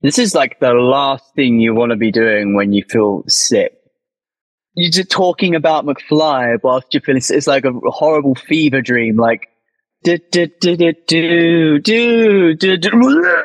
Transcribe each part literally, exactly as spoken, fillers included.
This is like the last thing you want to be doing when you feel sick. You're just talking about McFly whilst you're feeling sick. It's like a horrible fever dream. Like, do, do, do, do, do, do, do, do.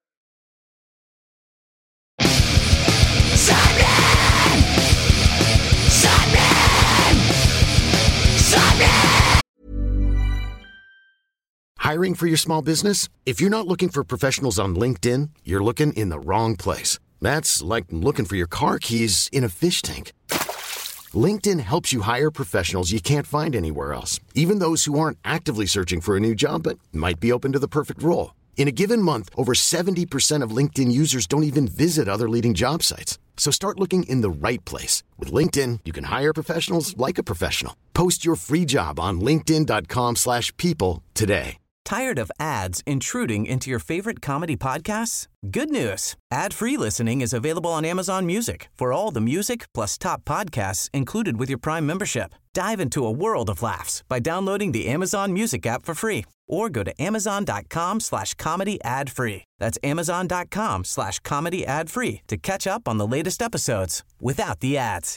Hiring for your small business? If you're not looking for professionals on LinkedIn, you're looking in the wrong place. That's like looking for your car keys in a fish tank. LinkedIn helps you hire professionals you can't find anywhere else, even those who aren't actively searching for a new job but might be open to the perfect role. In a given month, over seventy percent of LinkedIn users don't even visit other leading job sites. So start looking in the right place. With LinkedIn, you can hire professionals like a professional. Post your free job on linkedin.com slash people today. Tired of ads intruding into your favorite comedy podcasts? Good news. Ad-free listening is available on Amazon Music for all the music plus top podcasts included with your Prime membership. Dive into a world of laughs by downloading the Amazon Music app for free or go to amazon.com slash comedy ad free. That's amazon.com slash comedy ad free to catch up on the latest episodes without the ads.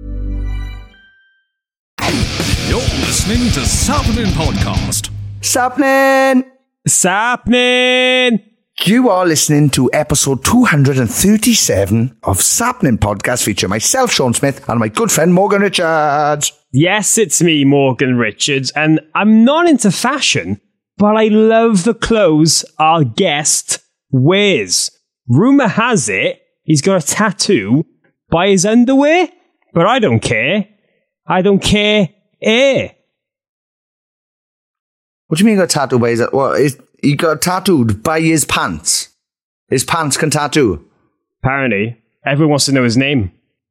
You're listening to Sapnin Podcast. Sapnin! Sapnin! You are listening to episode two hundred thirty-seven of Sapnin Podcast, featuring myself, Sean Smith, and my good friend Morgan Richards. Yes, it's me, Morgan Richards, and I'm not into fashion, but I love the clothes our guest wears. Rumour has it he's got a tattoo by his underwear, but I don't care. I don't care. Eh. What do you mean he got tattooed by his... What, is, he got tattooed by his pants? His pants can tattoo? Apparently. Everyone wants to know his name.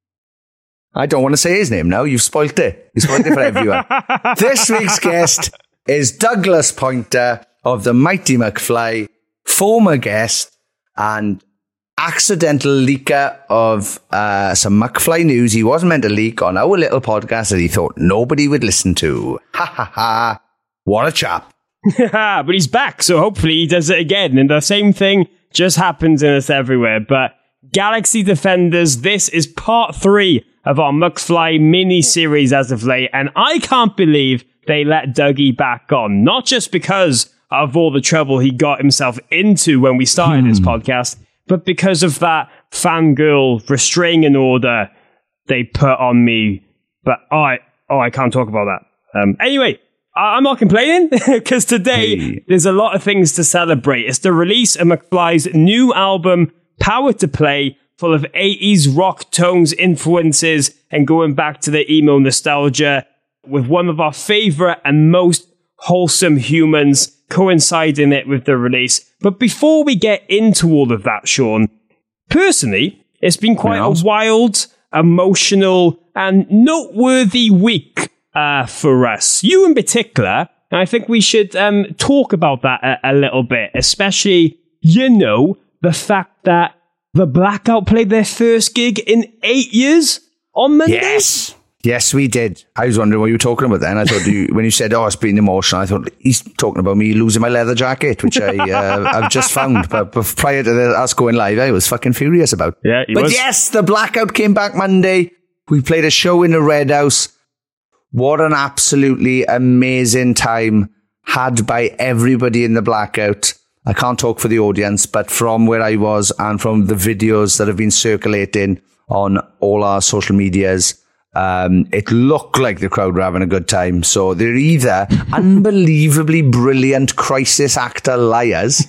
I don't want to say his name now. You've spoilt it. You spoilt it for everyone. This week's guest is Douglas Pointer of the Mighty McFly, former guest and accidental leaker of uh, some McFly news he wasn't meant to leak on our little podcast that he thought nobody would listen to. Ha ha ha. What a chap. But he's back, so hopefully he does it again. And the same thing just happens in us everywhere. But Galaxy Defenders, this is part three of our McFly mini-series as of late. And I can't believe they let Dougie back on. Not just because of all the trouble he got himself into when we started hmm. this podcast, but because of that fangirl restraining order they put on me. But oh, I, oh, I can't talk about that. Um, anyway, I'm not complaining, because today hey. there's a lot of things to celebrate. It's the release of McFly's new album, Power to Play, full of eighties rock tones, influences, and going back to the emo nostalgia, with one of our favourite and most wholesome humans coinciding it with the release. But before we get into all of that, Sean, personally, it's been quite a wild, emotional, and noteworthy week Uh, for us, you in particular, and I think we should um, talk about that a, a little bit, especially, you know, the fact that the Blackout played their first gig in eight years on Monday. Yes, yes, we did. I was wondering what you were talking about then. I thought you, when you said, oh, it's been emotional, I thought he's talking about me losing my leather jacket, which I, uh, I've just found. But, but prior to the, us going live, I was fucking furious about. Yeah, he But was. yes, the Blackout came back Monday. We played a show in the Red House. What an absolutely amazing time had by everybody in the Blackout. I can't talk for the audience, but from where I was and from the videos that have been circulating on all our social medias, um, it looked like the crowd were having a good time. So they're either unbelievably brilliant crisis actor liars,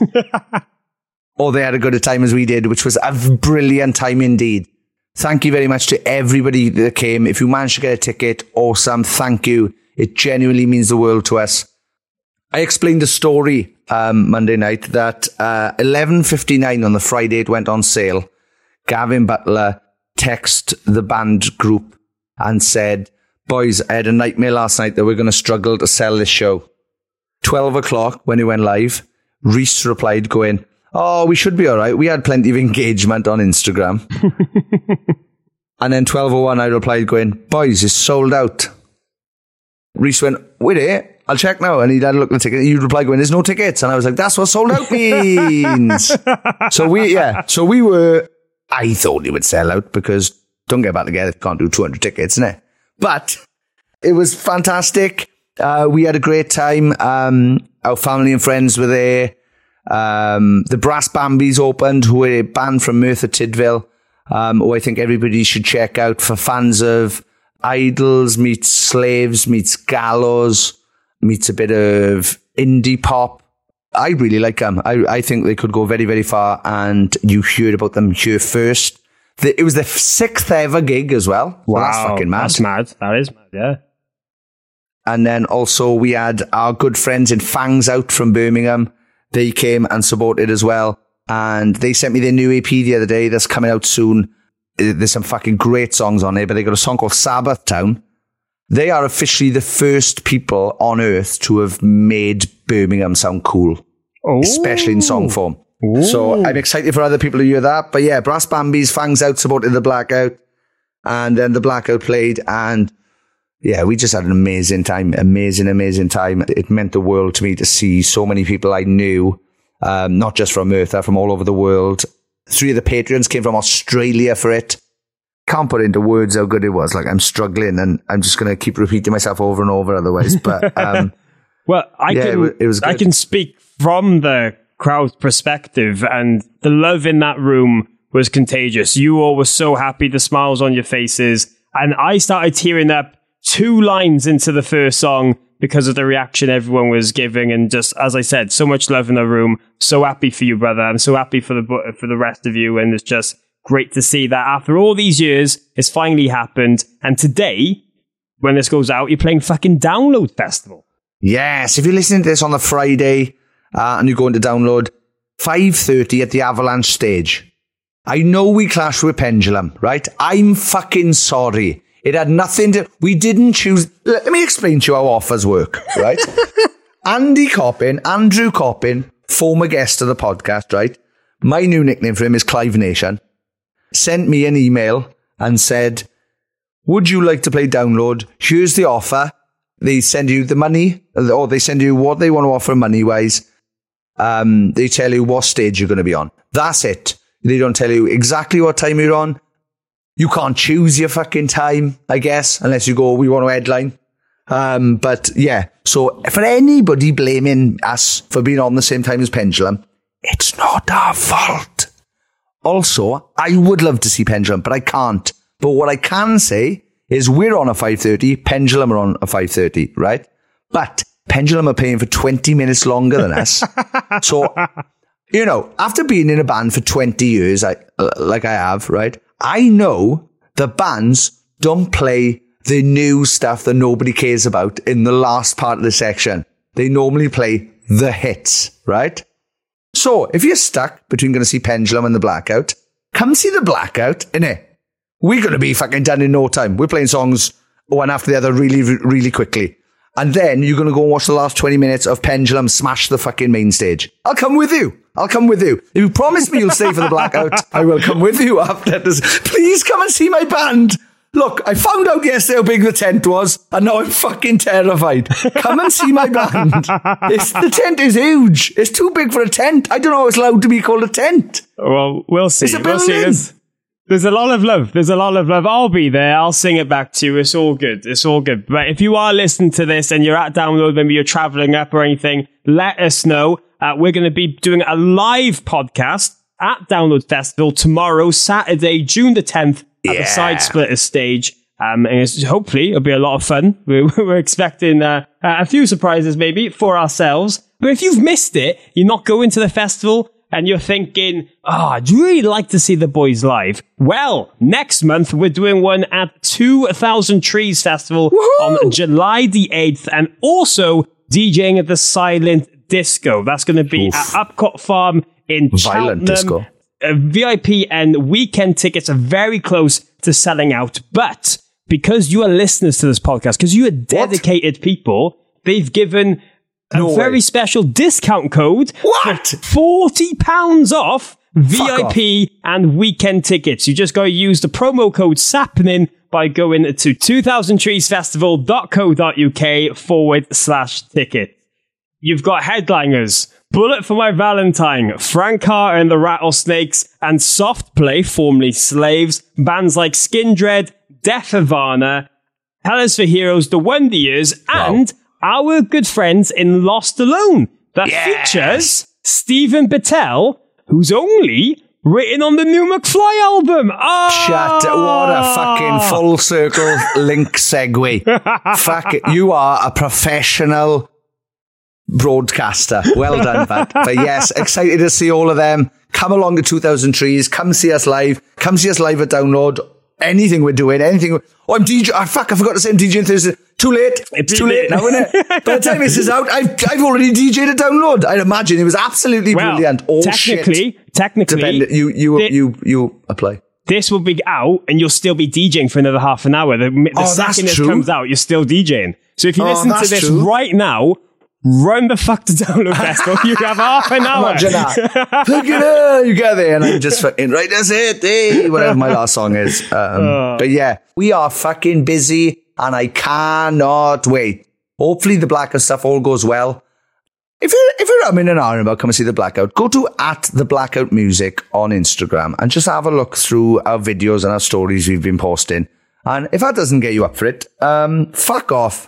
or they had a good a time as we did, which was a brilliant time indeed. Thank you very much to everybody that came. If you managed to get a ticket, awesome. Thank you. It genuinely means the world to us. I explained the story um, Monday night that uh, eleven fifty-nine on the Friday it went on sale. Gavin Butler texted the band group and said, boys, I had a nightmare last night that we're going to struggle to sell this show. twelve o'clock when it went live, Reese replied going, oh, we should be all right. We had plenty of engagement on Instagram. And then twelve oh one, I replied going, boys, it's sold out. Reese went, wait it, I'll check now. And he'd had a look at the ticket. You'd reply going, there's no tickets. And I was like, that's what sold out means. so we, yeah. So we were, I thought it would sell out because don't get back together. Can't do two hundred tickets, innit? But it was fantastic. Uh, we had a great time. Um, our family and friends were there. Um, the Brass Bambies opened, who are a band from Merthyr Tydfil, um, who I think everybody should check out for fans of Idols meets Slaves meets Gallows meets a bit of indie pop. I really like them. I, I think they could go very, very far, and you heard about them here first. The, it was the sixth ever gig as well. Wow, so that's fucking mad. That's mad. That is mad, yeah. And then also we had our good friends in Fangs Out from Birmingham. They came and supported as well. And they sent me their new E P the other day that's coming out soon. There's some fucking great songs on there, but they got a song called Sabbath Town. They are officially the first people on earth to have made Birmingham sound cool, Ooh. especially in song form. Ooh. So I'm excited for other people to hear that. But yeah, Brass Bambies, Fangs Out supported the Blackout. And then the Blackout played, and yeah, we just had an amazing time. Amazing, amazing time. It meant the world to me to see so many people I knew, um, not just from Merthyr, from all over the world. Three of the patrons came from Australia for it. Can't put into words how good it was. Like, I'm struggling, and I'm just going to keep repeating myself over and over otherwise. But um, well, I yeah, can it was, it was good. I can speak from the crowd's perspective, and the love in that room was contagious. You all were so happy, the smiles on your faces, and I started tearing up two lines into the first song because of the reaction everyone was giving, and just, as I said, so much love in the room. So happy for you, brother. I'm so happy for the for the rest of you, and it's just great to see that after all these years, it's finally happened. And today, when this goes out, you're playing fucking Download Festival. Yes, if you're listening to this on the Friday uh, and you're going to Download, five thirty at the Avalanche stage. I know we clashed with Pendulum, right? I'm fucking sorry. It had nothing to... We didn't choose... Let me explain to you how offers work, right? Andy Coppin, Andrew Coppin, former guest of the podcast, right? My new nickname for him is Clive Nation. Sent me an email and said, would you like to play Download? Here's the offer. They send you the money, or they send you what they want to offer money-wise. Um, they tell you what stage you're going to be on. That's it. They don't tell you exactly what time you're on. You can't choose your fucking time, I guess, unless you go, we want to headline. Um, but yeah, so for anybody blaming us for being on the same time as Pendulum, it's not our fault. Also, I would love to see Pendulum, but I can't. But what I can say is we're on a five thirty, Pendulum are on a five thirty, right? But Pendulum are paying for twenty minutes longer than us. So, you know, after being in a band for twenty years, I, like I have, right? I know the bands don't play the new stuff that nobody cares about in the last part of the section. They normally play the hits, right? So if you're stuck between going to see Pendulum and the Blackout, come see the Blackout, innit? We're going to be fucking done in no time. We're playing songs one after the other really, really quickly. And then you're going to go and watch the last twenty minutes of Pendulum smash the fucking main stage. I'll come with you. I'll come with you. If you promise me you'll stay for the Blackout, I will come with you after this. Please come and see my band. Look, I found out yesterday how big the tent was, and now I'm fucking terrified. Come and see my band. It's, the tent is huge. It's too big for a tent. I don't know how it's allowed to be called a tent. Well, we'll see. It's a we'll see. There's, there's a lot of love. There's a lot of love. I'll be there. I'll sing it back to you. It's all good. It's all good. But if you are listening to this and you're at Download, maybe you're traveling up or anything, let us know. Uh, we're going to be doing a live podcast at Download Festival tomorrow, Saturday, June the tenth, at yeah. the Side Splitters stage. Um, and it's, hopefully it'll be a lot of fun. We're, we're expecting uh, a few surprises maybe for ourselves. But if you've missed it, you're not going to the festival and you're thinking, oh, I'd really like to see the boys live. Well, next month we're doing one at two thousand Trees Festival Woohoo! On July the eighth, and also DJing at the Silent Disco. That's going to be Oof. At Upcott Farm in Violent Cheltenham. Disco. Uh, V I P and weekend tickets are very close to selling out, but because you are listeners to this podcast, because you are dedicated what? people, they've given no a very way. special discount code what? for forty pounds off V I P off. and weekend tickets. You just got to use the promo code SAPPENING by going to two thousand trees festival dot co dot uk forward slash ticket. You've got headliners: Bullet for My Valentine, Frank Carter and the Rattlesnakes, and Soft Play, formerly Slaves, bands like Skindred, Death Havana, Hell is for Heroes, The Wonder Years, and wow. our good friends in Lost Alone. That yes. features Stephen Battelle, who's only written on the new McFly album. Oh! Shut, what a fucking full circle link segue. Fuck it, you are a professional broadcaster. Well done, bud. But yes, excited to see all of them. Come along to two thousand Trees. Come see us live. Come see us live at Download. Anything we're doing, anything. Oh, I'm DJing. Oh, fuck, I forgot to say I'm DJing Thursday. Too late. It's too late now, isn't it? By the time this is out, I've, I've already DJed a Download. I'd imagine it was absolutely well, brilliant. All technically, shit. Technically, Dependent. You, you, the, you, you apply. This will be out and you'll still be DJing for another half an hour. The, the oh, second this true. comes out, you're still DJing. So if you oh, listen to this true. right now, run the fuck to Download Festival. You have half an hour. Imagine that. Look at it. You get there and I'm just fucking, right, that's it. Hey, whatever my last song is. Um, oh. But yeah, we are fucking busy and I cannot wait. Hopefully the Blackout stuff all goes well. If you're, if you're I'm in an hour about come and see the Blackout, go to at the Blackout Music on Instagram and just have a look through our videos and our stories we've been posting. And if that doesn't get you up for it, um, fuck off.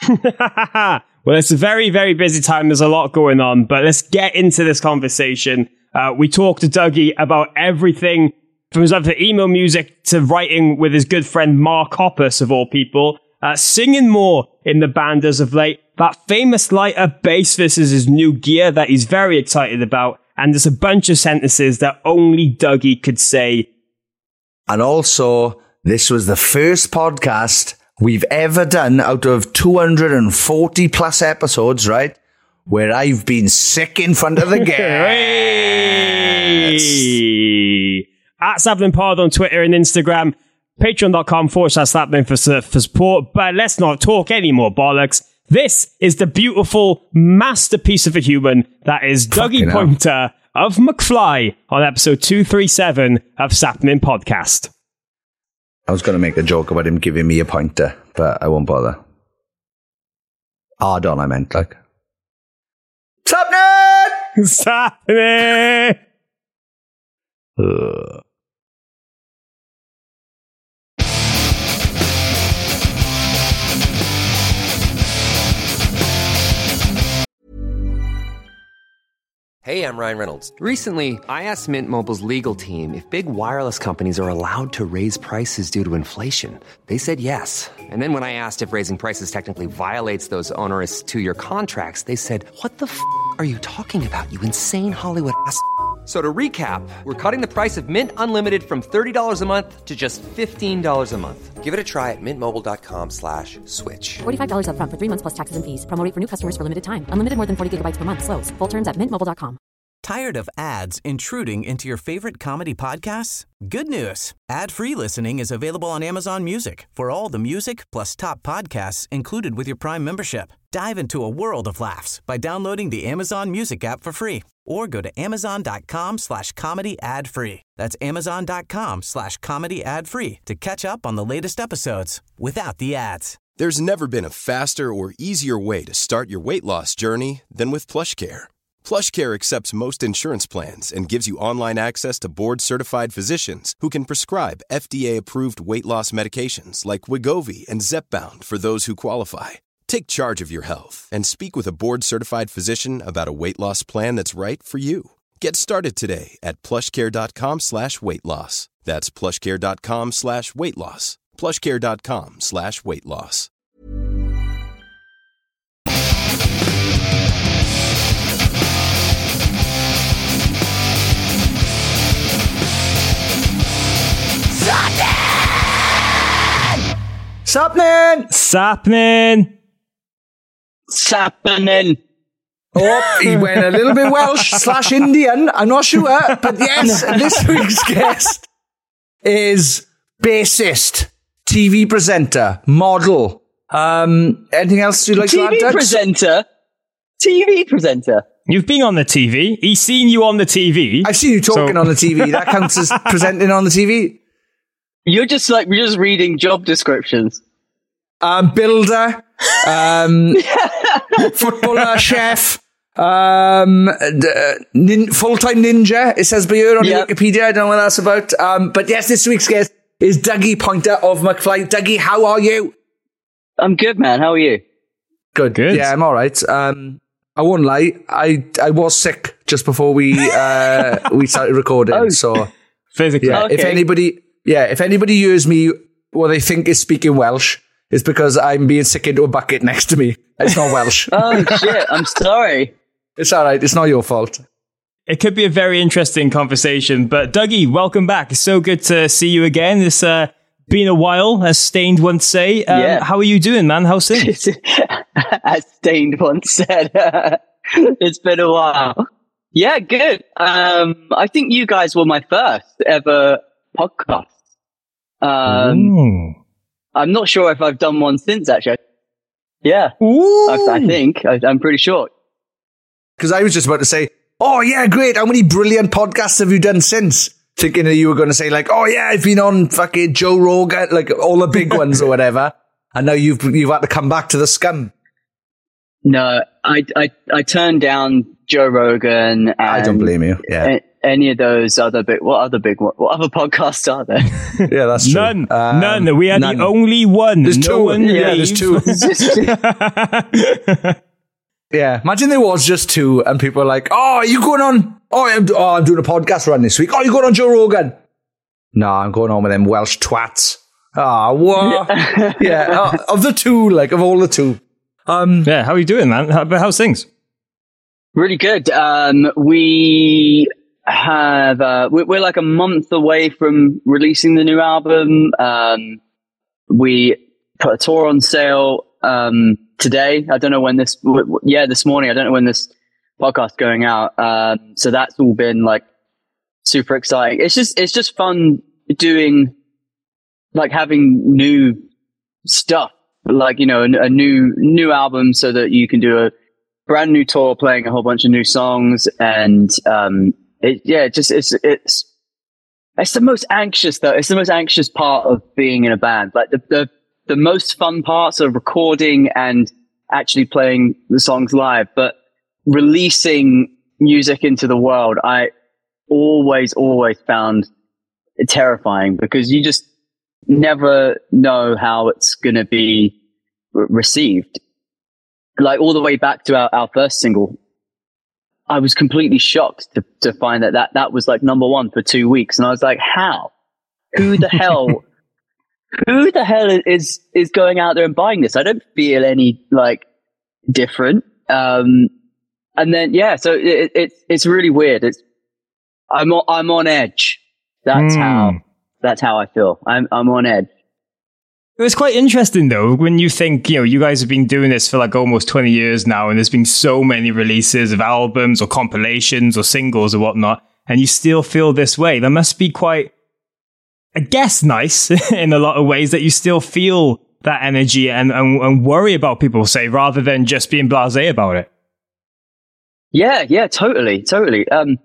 Well, it's a very, very busy time. There's a lot going on, but let's get into this conversation. Uh, we talked to Dougie about everything from his love for emo music to writing with his good friend Mark Hoppus, of all people, uh, singing more in the band as of late, that famous lighter bass versus his new gear that he's very excited about, and there's a bunch of sentences that only Dougie could say. And also, this was the first podcast we've ever done out of two hundred forty plus episodes, right? Where I've been sick in front of the guests. Hey! At Sapling Pod on Twitter and Instagram. Patreon.com forward slash Sapling for, for support. But let's not talk any more bollocks. This is the beautiful masterpiece of a human that is Dougie Pointer of McFly on episode two thirty-seven of Sapling Podcast. I was going to make a joke about him giving me a pointer, but I won't bother. Hard on, I meant, like. Sapling! Sapling! Ugh. Hey, I'm Ryan Reynolds. Recently, I asked Mint Mobile's legal team if big wireless companies are allowed to raise prices due to inflation. They said yes. And then when I asked if raising prices technically violates those onerous two-year contracts, they said, what the f*** are you talking about, you insane Hollywood ass f- So to recap, we're cutting the price of Mint Unlimited from thirty dollars a month to just fifteen dollars a month. Give it a try at mintmobile.com slash switch. forty-five dollars up front for three months plus taxes and fees. Promo rate for new customers for limited time. Unlimited more than forty gigabytes per month. Slows full terms at mint mobile dot com. Tired of ads intruding into your favorite comedy podcasts? Good news. Ad-free listening is available on Amazon Music for all the music plus top podcasts included with your Prime membership. Dive into a world of laughs by downloading the Amazon Music app for free or go to amazon.com slash comedy ad free. That's amazon.com slash comedy ad free to catch up on the latest episodes without the ads. There's never been a faster or easier way to start your weight loss journey than with PlushCare. PlushCare accepts most insurance plans and gives you online access to board-certified physicians who can prescribe F D A-approved weight loss medications like Wegovy and Zepbound for those who qualify. Take charge of your health and speak with a board-certified physician about a weight loss plan that's right for you. Get started today at plushcare.com slash weight loss. That's plushcare.com slash weight loss. plushcare.com slash weight loss. Sapling! Sapling! Sapling! Oh, he went a little bit Welsh slash Indian. I'm not sure. But yes, this week's guest is bassist, T V presenter, model. Um, anything else you'd like T V to add, Doug? presenter? T V presenter? You've been on the T V. He's seen you on the T V. I've seen you talking so- on the T V. That counts as presenting on the T V. You're just like you're just reading job descriptions. Um, builder, um, footballer, chef, um, d- uh, nin- full-time ninja. It says by here on Yep. Wikipedia. I don't know what that's about. Um, but yes, this week's guest is Dougie Pointer of McFly. Dougie, how are you? I'm good, man. How are you? Good. Good. Yeah, I'm all right. Um, I won't lie. I I was sick just before we uh we started recording. Oh. So Physically. yeah, if Okay. anybody, yeah, if anybody hears me, what they think is speaking Welsh, is because I'm being sick into a bucket next to me. It's not Welsh. Oh shit! I'm sorry. It's all right. It's not your fault. It could be a very interesting conversation, but Dougie, welcome back. It's so good to see you again. It's uh, been a while, as Stained once say. Um, Yeah. How are you doing, man? How's things? As Stained once said, it's been a while. Yeah, good. Um, I think you guys were my first ever podcast. Um, Ooh. I'm not sure if I've done one since, actually. Yeah, Ooh. I, I think. I, I'm pretty sure. Because I was just about to say, oh, yeah, great. How many brilliant podcasts have you done since? Thinking that you were going to say, like, oh, yeah, I've been on fucking Joe Rogan, like all the big ones or whatever. And now you've you've had to come back to the scum. No, I, I, I turned down Joe Rogan. And I don't blame you. Yeah. a- any of those other big, what other big, what, what other podcasts are there? Yeah, that's true. None. Um, None. We are none. the only one. There's no two. One Yeah, there's leaves. two. Yeah, imagine there was just two and people are like, oh, are you going on? Oh, I'm, oh, I'm doing a podcast run this week. Oh, you going on Joe Rogan? No, I'm going on with them Welsh twats. Ah, oh, what? Yeah, uh, of the two, like, of all the two. Um, Yeah, how are you doing, man? How, how's things? Really good. Um, we have, uh, we're, we're like a month away from releasing the new album. Um, we put a tour on sale, um, today. I don't know when this, w- w- yeah, this morning. I don't know when this podcast going out. Um, so that's all been like super exciting. It's just, it's just fun doing, like having new stuff, like, you know, a, a new, new album so that you can do a brand new tour playing a whole bunch of new songs. And, um, it, yeah, just, it's, it's, it's the most anxious though. It's the most anxious part of being in a band. Like the, the, the most fun parts are recording and actually playing the songs live, but releasing music into the world, I always, always found it terrifying because you just never know how it's going to be re- received. Like all the way back to our, our first single, I was completely shocked to, to find that, that that was like number one for two weeks. And I was like, how? Who the hell? Who the hell is, is going out there and buying this? I don't feel any like different. Um, and then, yeah, so it, it, it's really weird. It's, I'm on, I'm on edge. That's Mm. how, that's how I feel. I'm, I'm on edge. It was quite interesting though, when you think, you know, you guys have been doing this for like almost twenty years now, and there's been so many releases of albums or compilations or singles or whatnot, and you still feel this way. That must be quite, I guess, nice in a lot of ways that you still feel that energy and, and, and worry about people say, rather than just being blasé about it. Yeah, yeah, totally, totally. Um,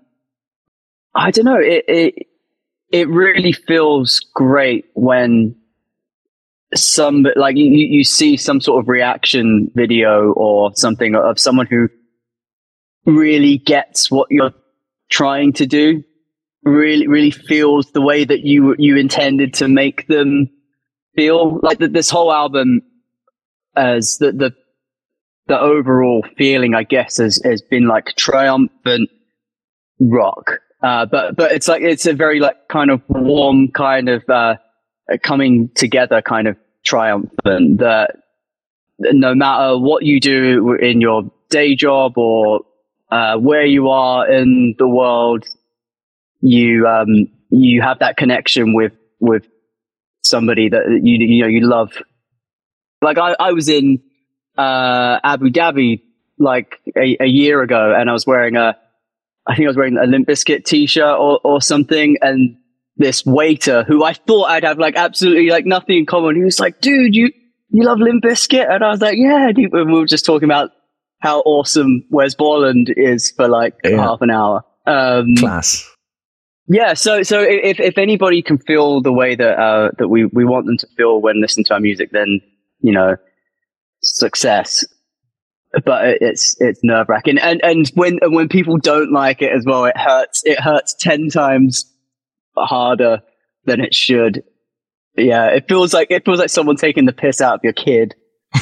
I don't know. It, it, it really feels great when some, like you, you see some sort of reaction video or something of someone who really gets what you're trying to do, really, really feels the way that you, you intended to make them feel. Like the, this whole album as the, the, the overall feeling, I guess, has, has been like triumphant rock. Uh, but, but it's like, it's a very like kind of warm kind of, uh, coming together kind of triumphant that no matter what you do in your day job or, uh, where you are in the world, you, um, you have that connection with, with somebody that you, you know, you love. Like I, I was in, uh, Abu Dhabi like a, a year ago, and I was wearing a, I think I was wearing a Limp Bizkit t-shirt or, or something. And this waiter who I thought I'd have like absolutely like nothing in common, he was like, dude, you, you love Limp Bizkit? And I was like, yeah. And we were just talking about how awesome Wes Borland is for like Yeah. half an hour. Um, Class. Yeah, so so if if anybody can feel the way that uh, that we, we want them to feel when listening to our music, then, you know, success. But it's it's nerve wracking, and and when and when people don't like it as well, it hurts. It hurts ten times harder than it should. Yeah, it feels like it feels like someone taking the piss out of your kid.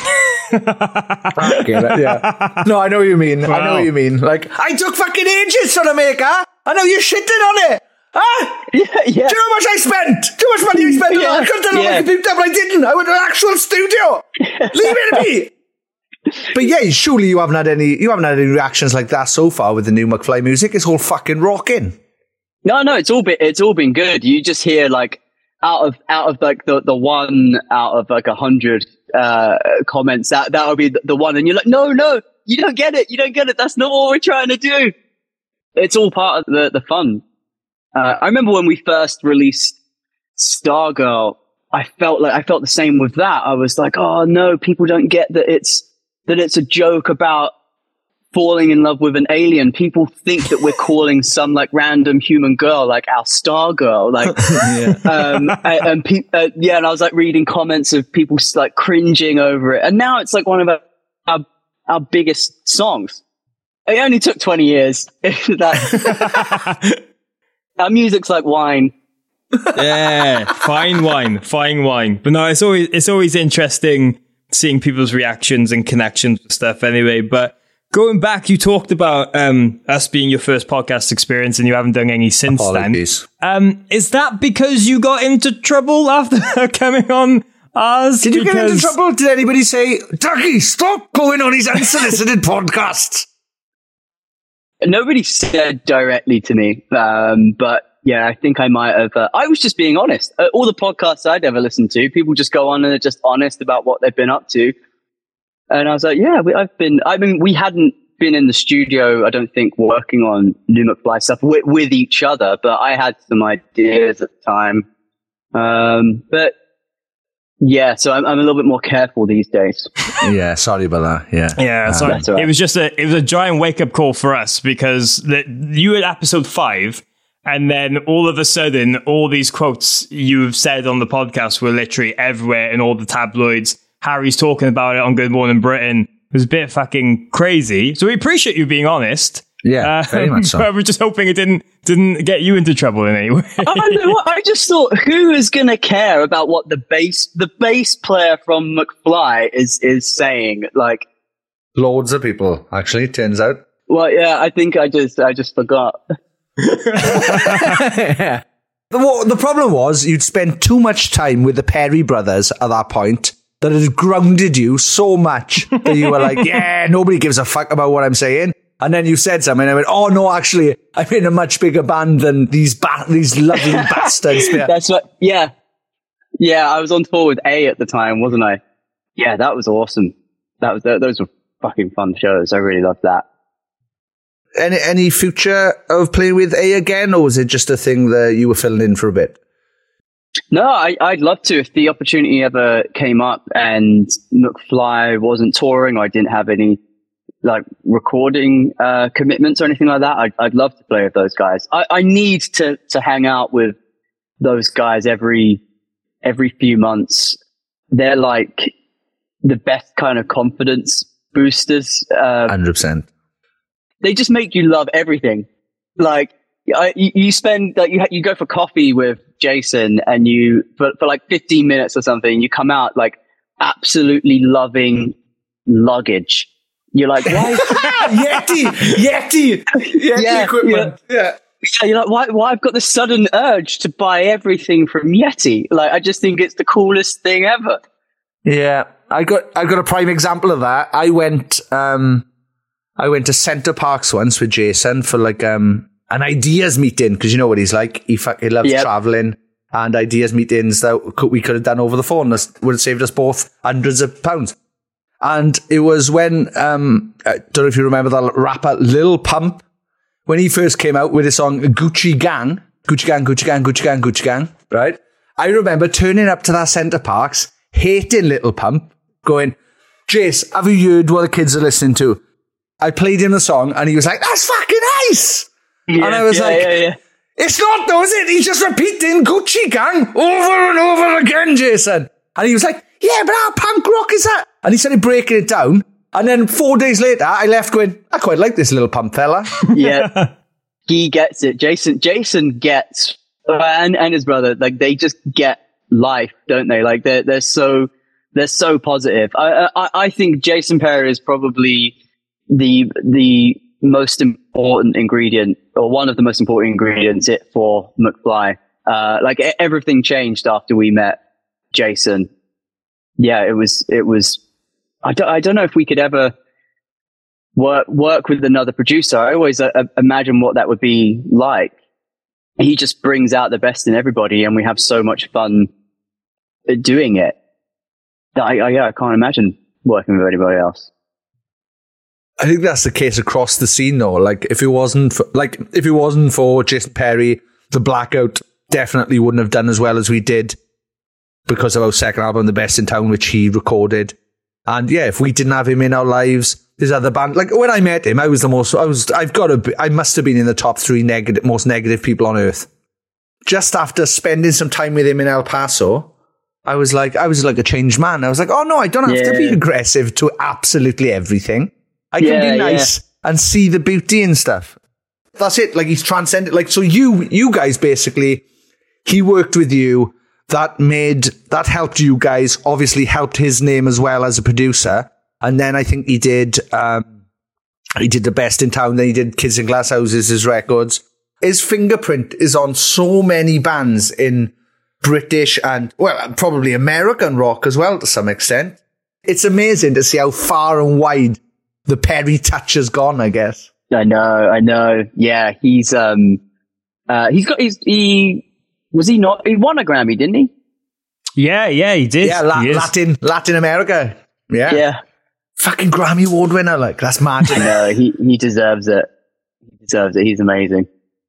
Okay, yeah. No, I know what you mean. Wow. I know what you mean. Like, I took fucking ages to make her. I know you shitted on it. Huh? Yeah, yeah. Do you know how much I spent? Do you know how much money I spent? Yeah, I could have done it on my computer, but I didn't. I went to an actual studio. Leave it to me. But yeah, surely you haven't had any. You haven't had any reactions like that so far with the new McFly music. It's all fucking rocking. No, no, it's all been it's all been good. You just hear like out of out of like the the one out of like a hundred uh, comments that that would be the, the one, and you're like, no, no, you don't get it. You don't get it. That's not what we're trying to do. It's all part of the the fun. Uh, I remember when we first released Stargirl, I felt like I felt the same with that. I was like, oh no, people don't get that it's that it's a joke about falling in love with an alien. People think that we're calling some like random human girl like our Stargirl, like, yeah. um, and, and pe- uh, yeah. And I was like reading comments of people like cringing over it, and now it's like one of our our, our biggest songs. It only took twenty years. that. Our music's like wine. Yeah, fine wine, fine wine. But no, it's always it's always interesting seeing people's reactions and connections with stuff anyway. But going back, you talked about um, us being your first podcast experience and you haven't done any since Apologies. then. Um, is that because you got into trouble after coming on ours? Did you because... get into trouble? Did anybody say, Dougie, stop going on his unsolicited podcasts? Nobody said directly to me, um, but yeah, I think I might have. Uh, I was just being honest. Uh, all the podcasts I'd ever listened to, people just go on and are just honest about what they've been up to. And I was like, yeah, we, I've been. I mean, we hadn't been in the studio, I don't think, working on new McFly stuff with, with each other, but I had some ideas at the time. Um, but yeah, so I'm, I'm a little bit more careful these days. Yeah, sorry about that. Yeah, yeah. So um, right. It was just a it was a giant wake up call for us because the, you had episode five, and then all of a sudden, all these quotes you've said on the podcast were literally everywhere in all the tabloids. Harry's talking about it on Good Morning Britain. It was a bit fucking crazy. So we appreciate you being honest. Yeah, uh, very much so. But we're just hoping it didn't didn't get you into trouble in any way. I know. I just thought, who is going to care about what the bass the bass player from McFly is is saying? Like, loads of people. Actually, it turns out. Well, yeah, I think I just I just forgot. Yeah. The, the problem was you'd spent too much time with the Perry brothers at that point that it grounded you so much that you were like, yeah, nobody gives a fuck about what I'm saying. And then you said something, and I went, oh, no, actually, I'm in a much bigger band than these ba- these lovely bastards. Yeah. That's what, yeah. Yeah, I was on tour with A at the time, wasn't I? Yeah, that was awesome. That was Those were fucking fun shows. I really loved that. Any, any future of playing with A again, or was it just a thing that you were filling in for a bit? No, I, I'd love to. If the opportunity ever came up and McFly wasn't touring, or I didn't have any like recording uh, commitments or anything like that, I'd, I'd love to play with those guys. I, I need to to hang out with those guys every every few months. They're like the best kind of confidence boosters. Uh, one hundred percent. They just make you love everything. Like I, you, you spend like you you go for coffee with Jason, and you for, for like fifteen minutes or something, you come out like absolutely loving luggage. You're like, why? Yeti, Yeti, Yeti yeah, equipment. Yeah. yeah. Yeah, you're like, why, why I've got this sudden urge to buy everything from Yeti. Like, I just think it's the coolest thing ever. Yeah. I got, I got a prime example of that. I went, um, I went to Center Parks once with Jason for like, um, an ideas meeting. Cause you know what he's like. He fucking loves yep. traveling, and ideas meetings that we could have done over the phone. That would have saved us both hundreds of pounds. And it was when, um, I don't know if you remember that rapper Lil Pump, when he first came out with his song Gucci Gang, Gucci Gang, Gucci Gang, Gucci Gang, Gucci Gang, right? I remember turning up to that Center Parks, hating Lil Pump, going, Jace, have you heard what the kids are listening to? I played him the song and he was like, that's fucking nice. Yeah, and I was yeah, like, yeah, yeah. It's not though, is it? He's just repeating Gucci Gang over and over again, Jason. And he was like, yeah, but how punk rock is that? And he started breaking it down. And then four days later, I left going, I quite like this little pump fella. Yeah, he gets it. Jason, Jason gets, and, and his brother, like they just get life, don't they? Like they're, they're so, they're so positive. I, I, I think Jason Perry is probably the, the most important ingredient, or one of the most important ingredients it for McFly. Uh, like everything changed after we met Jason. Yeah, it was, it was, I don't, I don't know if we could ever work, work with another producer. I always uh, imagine what that would be like. He just brings out the best in everybody and we have so much fun doing it. I, I, yeah, I can't imagine working with anybody else. I think that's the case across the scene though. Like if it wasn't for, like if it wasn't for Jason Perry, the Blackout definitely wouldn't have done as well as we did because of our second album, The Best in Town, which he recorded. And yeah, if we didn't have him in our lives, there's other band. Like when I met him, I was the most, I was, I've got to be, I must have been in the top three negative, most negative people on earth. Just after spending some time with him in El Paso, I was like, I was like a changed man. I was like, oh no, I don't have yeah. to be aggressive to absolutely everything. I can yeah, be nice yeah. and see the beauty and stuff. That's it. Like he's transcended. Like, so you, you guys basically, he worked with you. That made, that helped you guys, obviously helped his name as well as a producer. And then I think he did, um, he did The Best in Town. Then he did Kids in Glass Houses, his records. His fingerprint is on so many bands in British and, well, probably American rock as well to some extent. It's amazing to see how far and wide the Perry touch has gone, I guess. I know, I know. Yeah, he's, um, uh, he's got, he's, he, was he not, he won a Grammy, didn't he? Yeah, yeah, he did. Yeah, La- he Latin, Latin America. Yeah. Yeah. Fucking Grammy Award winner, like, that's mad. I know, he, he deserves it. He deserves it. He's amazing.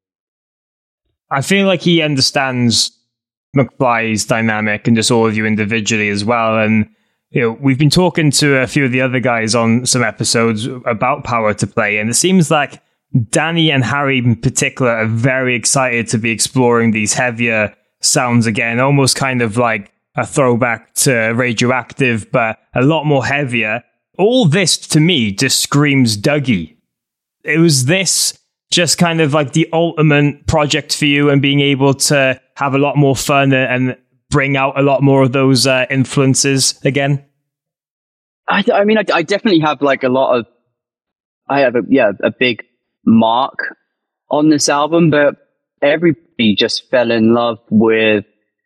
I feel like he understands McFly's dynamic and just all of you individually as well. And, you know, we've been talking to a few of the other guys on some episodes about Power to Play, and it seems like Danny and Harry in particular are very excited to be exploring these heavier sounds again, almost kind of like a throwback to Radioactive, but a lot more heavier. All this, to me, just screams Dougie. It was this just kind of like the ultimate project for you and being able to have a lot more fun and bring out a lot more of those uh, influences again? I, I mean, I, I definitely have like a lot of, I have a, yeah, a big mark on this album, but everybody just fell in love with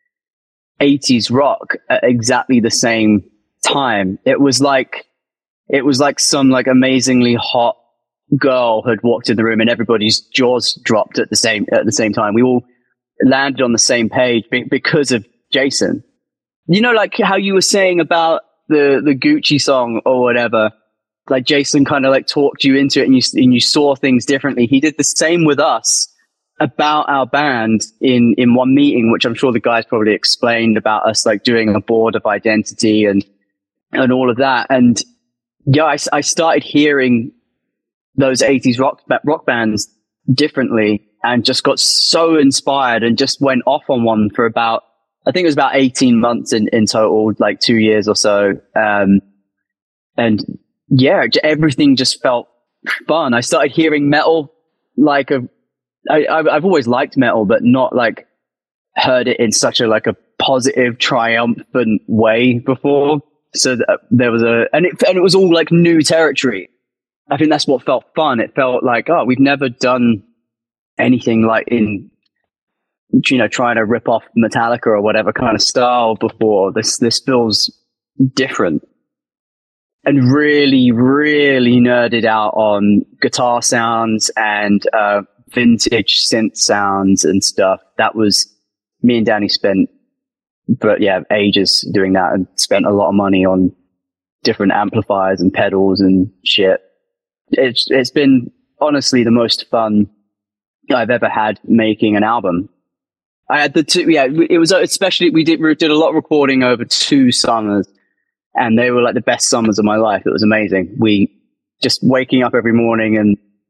eighties rock at exactly the same time. It was like, it was like some like amazingly hot girl had walked in the room and everybody's jaws dropped at the same, at the same time. We all landed on the same page be- because of Jason. You know, like how you were saying about the, the Gucci song or whatever, like Jason kind of like talked you into it and you, and you saw things differently. He did the same with us about our band in, in one meeting, which I'm sure the guys probably explained about us like doing a board of identity and, and all of that. And yeah, I, I started hearing those eighties rock, rock bands differently and just got so inspired and just went off on one for about, I think it was about eighteen months in, in total, like two years or so. Um, and yeah, everything just felt fun. I started hearing metal, like a, I, I've always liked metal, but not like heard it in such a, like a positive, triumphant way before. So that there was a, and it, and it was all like new territory. I think that's what felt fun. It felt like, oh, we've never done anything like in, you know, trying to rip off Metallica or whatever kind of style before. This, this feels different. And really, really nerded out on guitar sounds and, uh, vintage synth sounds and stuff. That was, me and Danny spent, but yeah, ages doing that and spent a lot of money on different amplifiers and pedals and shit. It's, it's been honestly the most fun I've ever had making an album. I had the two, yeah, it was especially, we did, we did a lot of recording over two summers and they were like the best summers of my life. It was amazing. We just waking up every morning and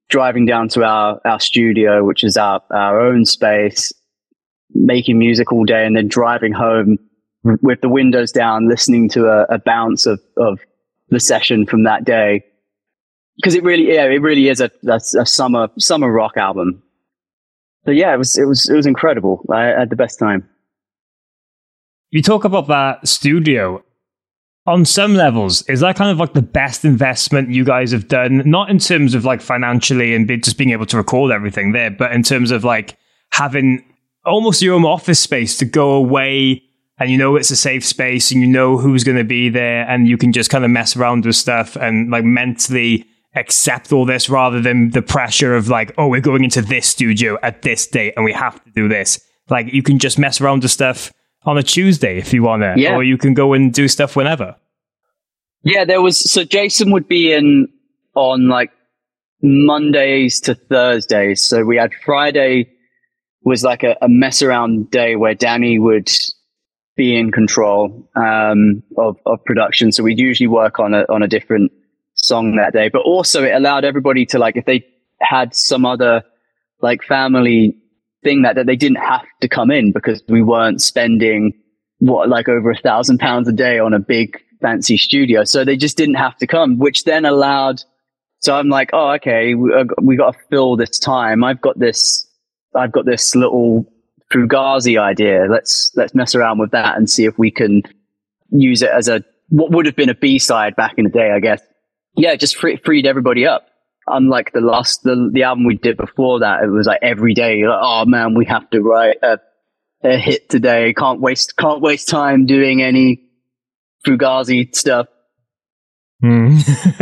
driving down to our, our studio, which is our, our own space, making music all day, and then driving home with the windows down, listening to a, a bounce of, of the session from that day. Because it really, yeah, it really is a, a, a summer summer rock album. So yeah, it was it was it was incredible. I had the best time. You talk about that studio. On some levels, is that kind of like the best investment you guys have done? Not in terms of like financially and be, just being able to record everything there, but in terms of like having almost your own office space to go away, and you know it's a safe space, and you know who's going to be there, and you can just kind of mess around with stuff and like mentally accept all this rather than the pressure of like, oh, we're going into this studio at this date and we have to do this. Like you can just mess around with stuff on a Tuesday if you want to, yeah. Or you can go and do stuff whenever. Yeah, there was, so Jason would be in on like Mondays to Thursdays. So we had Friday was like a, a mess around day where Danny would be in control um, of, of production. So we'd usually work on a, on a different song that day, but also it allowed everybody to like, if they had some other like family thing that, that they didn't have to come in because we weren't spending what, like over a thousand pounds a day on a big fancy studio. So they just didn't have to come, which then allowed, so I'm like, oh, okay, we, uh, we got to fill this time. I've got this, I've got this little Fugazi idea. Let's, let's mess around with that and see if we can use it as a, what would have been a B-side back in the day, I guess. Yeah, it just free, freed everybody up. Unlike the last, the, the album we did before that, it was like every day, like, oh man, we have to write a, a hit today. Can't waste, can't waste time doing any Fugazi stuff. Mm.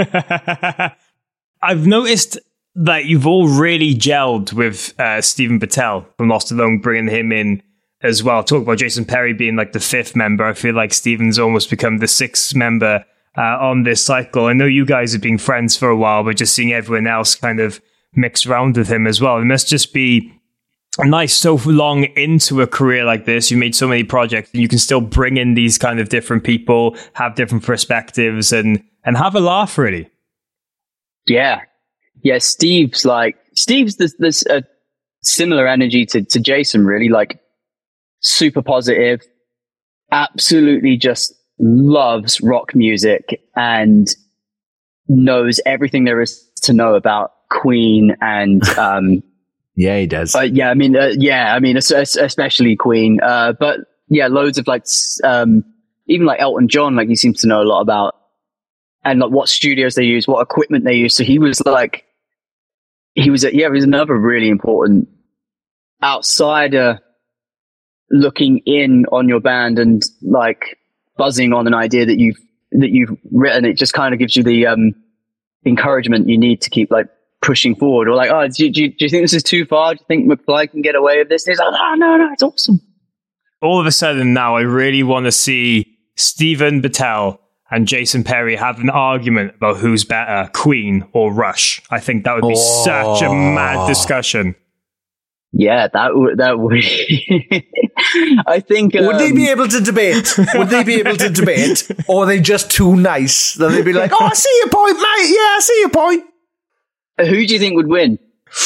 I've noticed that you've all really gelled with uh, Stephen Patel from Lost Alone, bringing him in as well. Talk about Jason Perry being like the fifth member. I feel like Stephen's almost become the sixth member Uh, on this cycle. I know you guys have been friends for a while, but just seeing everyone else kind of mix around with him as well. It must just be nice so long into a career like this. You made so many projects and you can still bring in these kind of different people, have different perspectives and, and have a laugh really. Yeah. Yeah. Steve's like, Steve's this, this uh, similar energy to, to Jason, really, like super positive, absolutely just loves rock music and knows everything there is to know about Queen and um yeah he does uh, yeah I mean uh, yeah I mean especially Queen uh but yeah loads of like um even like Elton John, like he seems to know a lot about, and like what studios they use, what equipment they use. So he was like he was a, yeah he was another really important outsider looking in on your band and like buzzing on an idea that you've that you've written. It just kind of gives you the um encouragement you need to keep like pushing forward. Or like, oh, do you, do you, do you think this is too far? Do you think McFly can get away with this? And he's like, oh, no, no, it's awesome. All of a sudden now, I really want to see Stephen Patel and Jason Perry have an argument about who's better, Queen or Rush. I think that would be oh. such a mad discussion. Yeah, that would, that would, I think. Um, would they be able to debate? Would they be able to debate? Or are they just too nice that they'd be like, oh, I see your point, mate. Yeah, I see your point. Who do you think would win?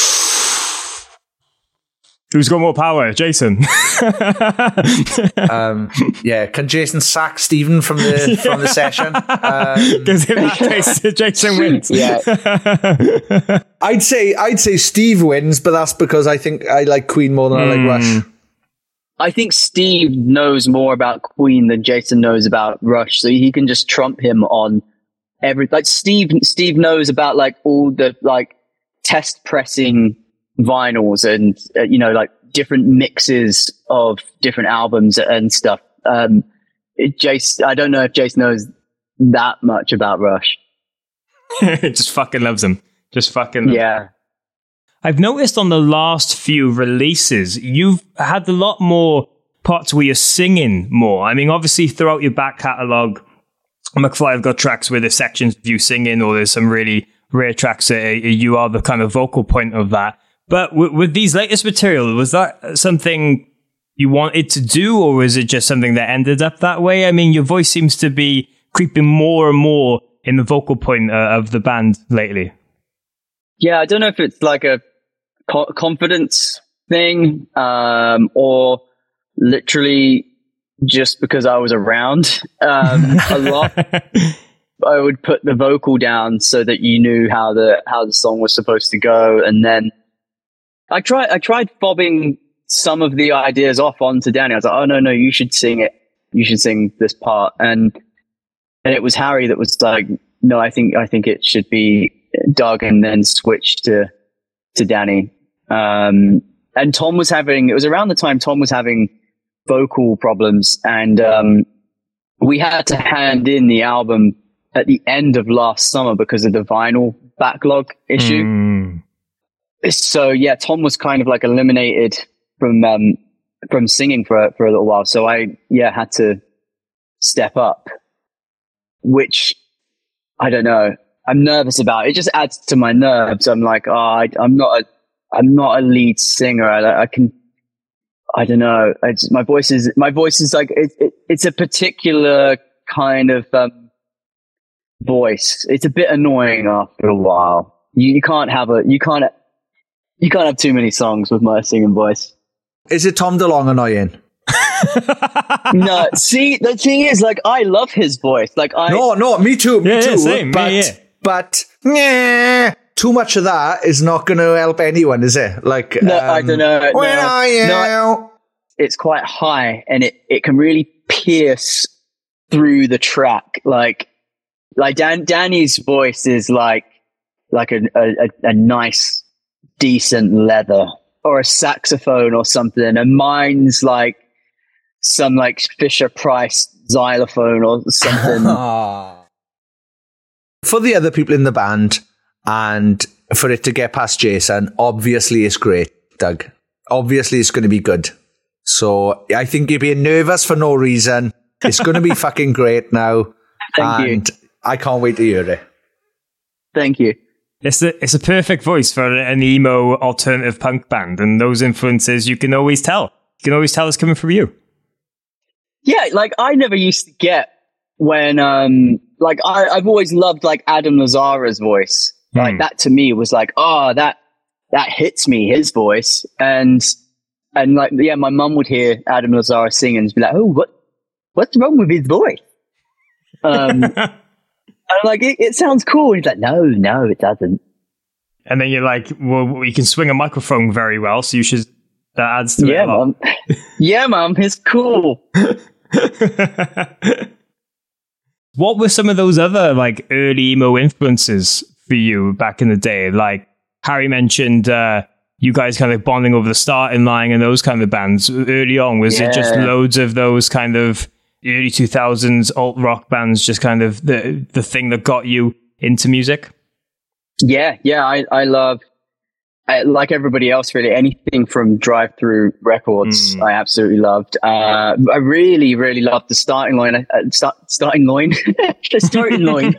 Who's got more power? Jason. um, yeah, can Jason sack Stephen from the yeah. from the session? Because um, in that case, Jason wins. Yeah. I'd say I'd say Steve wins, but that's because I think I like Queen more than mm. I like Rush. I think Steve knows more about Queen than Jason knows about Rush, so he can just trump him on every. Like Steve, Steve knows about like all the like test pressing vinyls and uh, you know, like different mixes of different albums and stuff. Um, it, Jace, I don't know if Jace knows that much about Rush. Just fucking loves them. Just fucking loves yeah. them. I've noticed on the last few releases, you've had a lot more parts where you're singing more. I mean, obviously throughout your back catalogue, McFly have got tracks where there's sections of you singing, or there's some really rare tracks that you are the kind of vocal point of that. But w- with these latest material, was that something you wanted to do, or was it just something that ended up that way? I mean, your voice seems to be creeping more and more in the vocal point uh, of the band lately. Yeah, I don't know if it's like a co- confidence thing, um, or literally just because I was around um, a lot. I would put the vocal down so that you knew how the how the song was supposed to go, and then I tried I tried fobbing some of the ideas off onto Danny. I was like, "Oh no, no, you should sing it. You should sing this part." And and it was Harry that was like, "No, I think I think it should be Doug," and then switched to to Danny. Um, and Tom was having. It was around the time Tom was having vocal problems, and um, we had to hand in the album at the end of last summer because of the vinyl backlog issue. Mm. So yeah, Tom was kind of like eliminated from um, from singing for for a little while. So I yeah had to step up, which I don't know. I'm nervous about. It just adds to my nerves. I'm like, oh, I, I'm not a I'm not a lead singer. I, I can. I don't know. I just, my voice is my voice is like it, it, it's a particular kind of um, voice. It's a bit annoying after a while. You, you can't have a you can't you can't have too many songs with my singing voice. Is it Tom DeLonge annoying? No. See, the thing is, like, I love his voice. Like, I no, no, me too, me yeah, too. Yeah, same. But yeah, yeah. but yeah, too much of that is not going to help anyone, is it? Like, no, um, I don't know. Where no, are you? No, it's quite high, and it, it can really pierce through the track. Like, like Dan, Danny's voice is like like a, a, a nice, decent leather or a saxophone or something, and mine's like some like Fisher Price xylophone or something. For the other people in the band, and for it to get past Jason, obviously it's great, Doug. Obviously it's going to be good. So I think you're being nervous for no reason. It's going to be fucking great now. Thank and you. I can't wait to hear it. Thank you. It's a, it's a perfect voice for an emo alternative punk band, and those influences you can always tell. You can always tell it's coming from you. Yeah, like I never used to get when, um, like I, I've always loved like Adam Lazzara's voice. Hmm. Like that to me was like, oh, that that hits me, his voice, and and like yeah, my mum would hear Adam Lazzara sing and be like, oh, what what's wrong with his voice? Um, and I'm like, it, it sounds cool. And he's like, no, no, it doesn't. And then you're like, well, you can swing a microphone very well, so you should. That adds to yeah, it a lot. Mum. Yeah, mum, it's cool. What were some of those other like early emo influences for you back in the day? Like Harry mentioned, uh, you guys kind of bonding over the Starting Line and those kind of bands early on. Was yeah. it just loads of those kind of early two thousands alt rock bands, just kind of the the thing that got you into music? Yeah, yeah, I I love. I, like everybody else, really, anything from Drive Through Records, mm. I absolutely loved. Uh, I really, really loved the Starting Line. Uh, start, starting line, the Starting Line.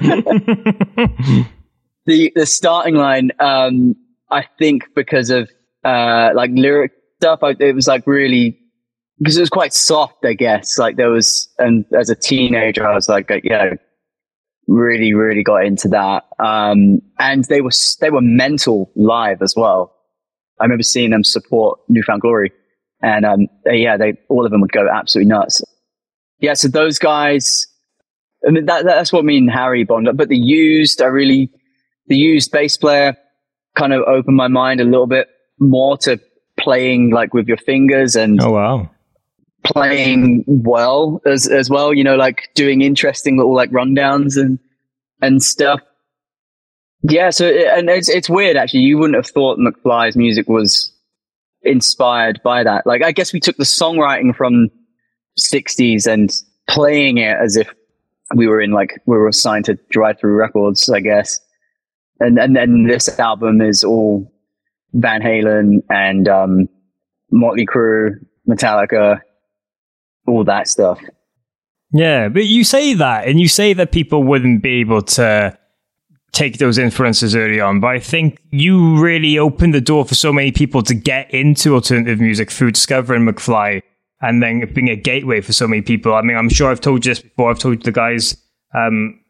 the the Starting Line. Um, I think because of uh, like lyric stuff, I, it was like really because it was quite soft. I guess like there was, and as a teenager, I was like, yeah. Really, really got into that, um, and they were they were mental live as well. I remember seeing them support New Found Glory, and um, they, yeah, they all of them would go absolutely nuts. Yeah, so those guys, I mean, that, that's what me and Harry bonded. But the Used, I really, the Used bass player kind of opened my mind a little bit more to playing like with your fingers and oh wow. playing well as as well, you know, like doing interesting little like rundowns and and stuff. Yeah, so it, and it's it's weird actually. You wouldn't have thought McFly's music was inspired by that. Like, I guess we took the songwriting from sixties and playing it as if we were in like we were assigned to Drive Through Records, I guess. And and then this album is all Van Halen and um, Motley Crue, Metallica. All that stuff. Yeah, but you say that, and you say that people wouldn't be able to take those influences early on, but I think you really opened the door for so many people to get into alternative music through discovering McFly, and then being a gateway for so many people. I mean, I'm sure I've told you this before. I've told the guys um,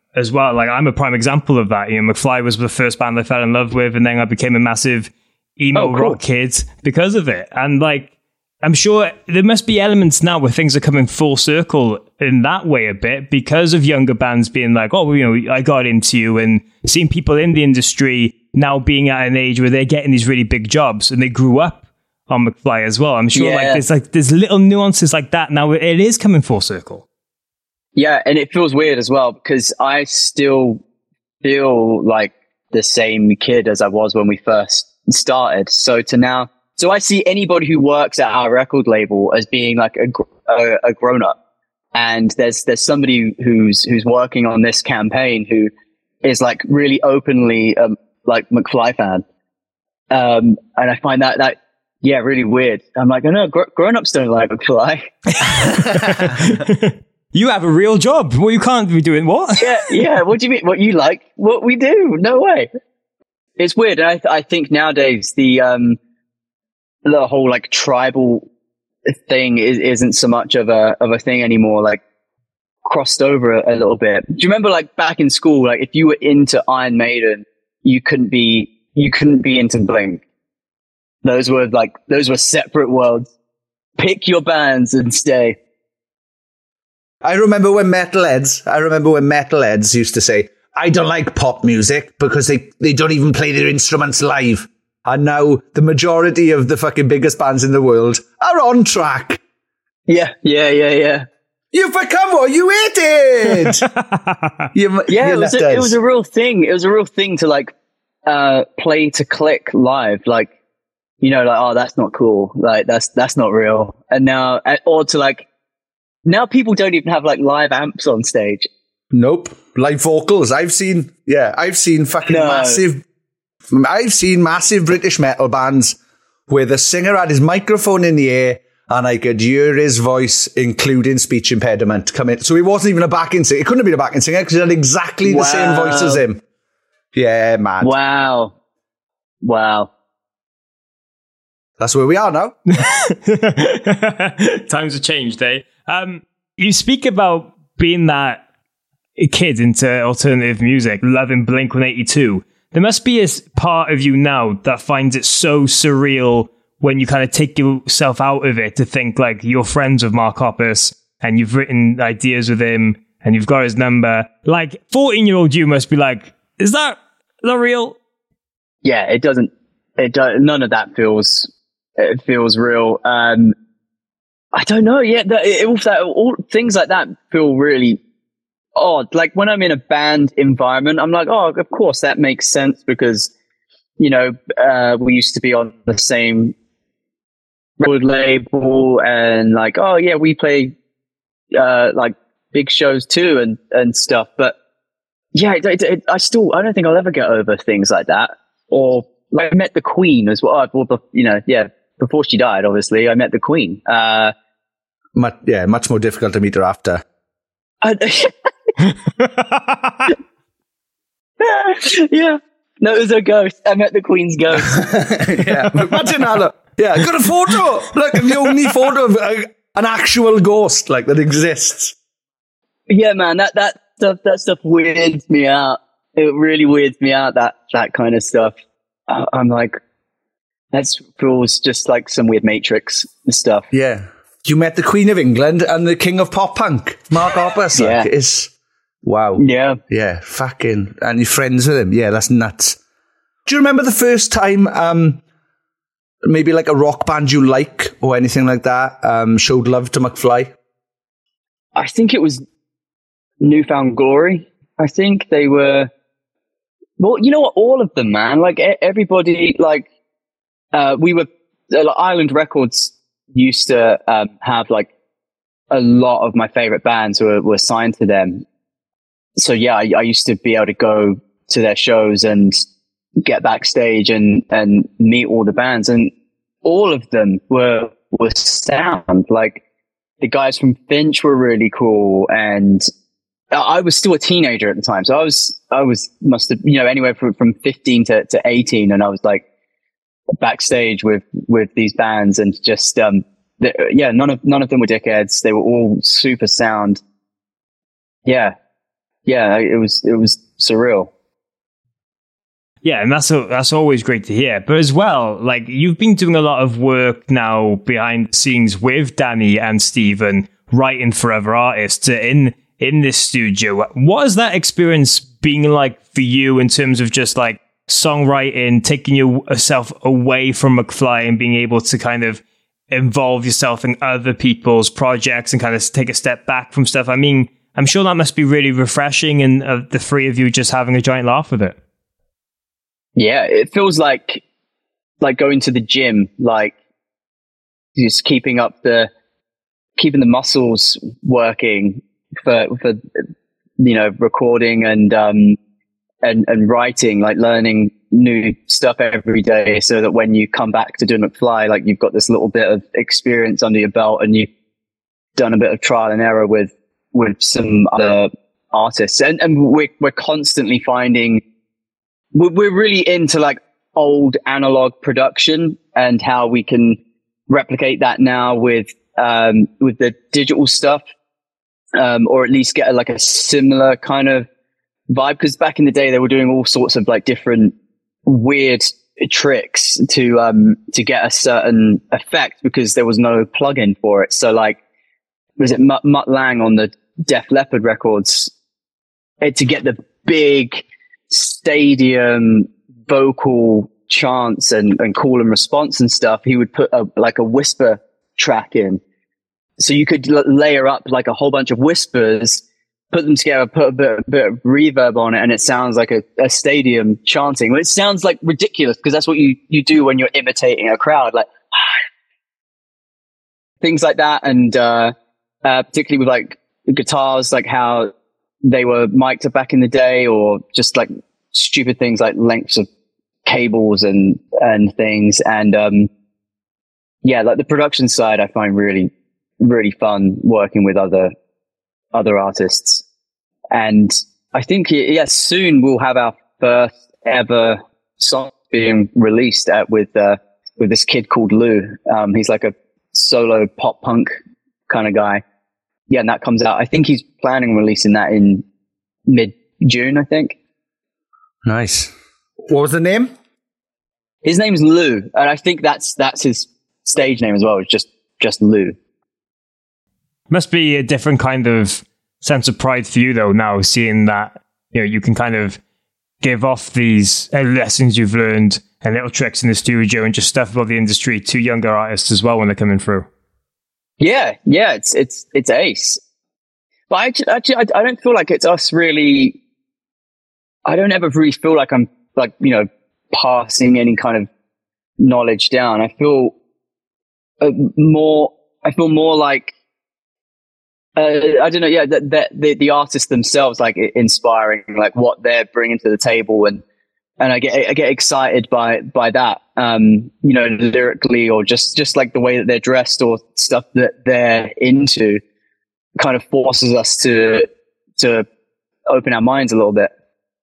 as well. Like, I'm a prime example of that. You know, McFly was the first band I fell in love with, and then I became a massive emo oh, cool. rock kid because of it. And like, I'm sure there must be elements now where things are coming full circle in that way a bit because of younger bands being like, oh, well, you know, I got into you, and seeing people in the industry now being at an age where they're getting these really big jobs and they grew up on McFly as well. I'm sure yeah. like there's like there's little nuances like that now. It is coming full circle. Yeah, and it feels weird as well because I still feel like the same kid as I was when we first started. So to now. So I see anybody who works at our record label as being like a, a, a grown up, and there's there's somebody who's who's working on this campaign who is like really openly um, like McFly fan, um, and I find that that yeah really weird. I'm like, I know gr- grown ups don't like McFly. You have a real job. Well, you can't be doing what? yeah, yeah. What do you mean? What you like? What we do? No way. It's weird, and I th- I think nowadays the um. the whole like tribal thing is, isn't so much of a of a thing anymore. Like crossed over a, a little bit. Do you remember like back in school, like if you were into Iron Maiden, you couldn't be you couldn't be into Blink. Those were like those were separate worlds. Pick your bands and stay. I remember when metalheads. I remember when metalheads used to say, "I don't like pop music because they they don't even play their instruments live." And now the majority of the fucking biggest bands in the world are on track. Yeah, yeah, yeah, yeah. You've become what you hated. you, yeah, it was, a, it was a real thing. It was a real thing to like uh, play to click live. Like, you know, like, oh, that's not cool. Like, that's that's not real. And now, or to like, now people don't even have like live amps on stage. Nope. Live vocals. I've seen, yeah, I've seen fucking no. massive... I've seen massive British metal bands where the singer had his microphone in the air and I could hear his voice, including speech impediment, come in. So he wasn't even a backing singer. He couldn't have been a backing singer because he had exactly wow. the same voice as him. Yeah, man. Wow. Wow. That's where we are now. Times have changed, eh? Um, you speak about being that kid into alternative music, loving Blink one eighty-two. There must be a part of you now that finds it so surreal when you kind of take yourself out of it to think like you're friends with Mark Hoppus and you've written ideas with him and you've got his number. Like fourteen-year-old you must be like, is that not real? Yeah, it doesn't. It does. None of that feels. It feels real. Um, I don't know. Yeah, that, it, it, that, all things like that feel really odd. Like when I'm in a band environment, I'm like, oh, of course that makes sense because, you know, uh, we used to be on the same record label and like, oh yeah, we play, uh, like big shows too and, and stuff. But yeah, it, it, it, I still, I don't think I'll ever get over things like that. Or like I met the Queen as well. well you know, yeah, before she died, obviously, I met the Queen. Uh, much, yeah, much more difficult to meet her after. I, yeah. No, it was a ghost. I met the Queen's ghost. yeah. Imagine that. Look. Yeah, I got a photo. Look, the only photo of uh, an actual ghost like that exists. Yeah, man, that that stuff that stuff weirds me out. It really weirds me out, that that kind of stuff. Uh, I'm like, that feels just like some weird Matrix stuff. Yeah. You met the Queen of England and the King of Pop Punk, Mark Hoppus. Like, yeah. It's, wow. Yeah. Yeah, fucking, and you're friends with him. Yeah, that's nuts. Do you remember the first time, um, maybe like a rock band you like or anything like that, um, showed love to McFly? I think it was Newfound Glory. I think they were, well, you know what? All of them, man. Like everybody, like, uh, we were, uh, like, Island Records used to um, have like a lot of my favorite bands were, were signed to them. So yeah, I, I used to be able to go to their shows and get backstage and, and meet all the bands, and all of them were, were sound. Like the guys from Finch were really cool, and I was still a teenager at the time. So I was, I was, must have, you know, anywhere from, from fifteen to, to eighteen. And I was like backstage with, with these bands and just, um, the, yeah, none of, none of them were dickheads. They were all super sound. Yeah. yeah, it was it was surreal. Yeah, and that's that's always great to hear. But as well, like you've been doing a lot of work now behind the scenes with Danny and Steven, writing for other artists in in this studio. What has that experience been like for you in terms of just like songwriting, taking yourself away from McFly and being able to kind of involve yourself in other people's projects and kind of take a step back from stuff? I mean, I'm sure that must be really refreshing, and uh, the three of you just having a giant laugh with it. Yeah, it feels like like going to the gym, like just keeping up the keeping the muscles working for for you know recording and um and and writing, like learning new stuff every day, so that when you come back to doing McFly, like you've got this little bit of experience under your belt and you've done a bit of trial and error with with some other artists, and and we're we're constantly finding. We're really into like old analog production and how we can replicate that now with um, with the digital stuff, um, or at least get a, like a similar kind of vibe. Because back in the day, they were doing all sorts of like different weird tricks to um, to get a certain effect because there was no plugin for it. So like, was it Mutt, Mutt Lang on the Def Leppard records it, to get the big stadium vocal chants and, and call and response and stuff, he would put a, like a whisper track in. So you could l- layer up like a whole bunch of whispers, put them together, put a bit, a bit of reverb on it, and it sounds like a, a stadium chanting. Well, it sounds like ridiculous because that's what you, you do when you're imitating a crowd, like things like that. And uh, uh, particularly with like guitars, like how they were mic'd up back in the day, or just like stupid things like lengths of cables and, and things. And, um, yeah, like the production side, I find really, really fun working with other, other artists. And I think, yeah, soon we'll have our first ever song being released at, with, uh, with this kid called Lou. Um, he's like a solo pop punk kind of guy. Yeah, and that comes out. I think he's planning on releasing that in mid-June, I think. Nice. What was the name? His name's Lou, and I think that's that's his stage name as well. It's just just Lou. Must be a different kind of sense of pride for you, though, now seeing that you know you can kind of give off these uh, lessons you've learned and little tricks in the studio and just stuff about the industry to younger artists as well when they're coming through. Yeah, yeah, it's it's it's ace. But I actually, actually I, I don't feel like it's us really. I don't ever really feel like I'm like you know passing any kind of knowledge down. I feel uh, more. I feel more like uh, I don't know. Yeah, that, that the the artists themselves like inspiring, like what they're bringing to the table, and and I get I get excited by by that. Um, you know, lyrically, or just just like the way that they're dressed or stuff that they're into, kind of forces us to to open our minds a little bit.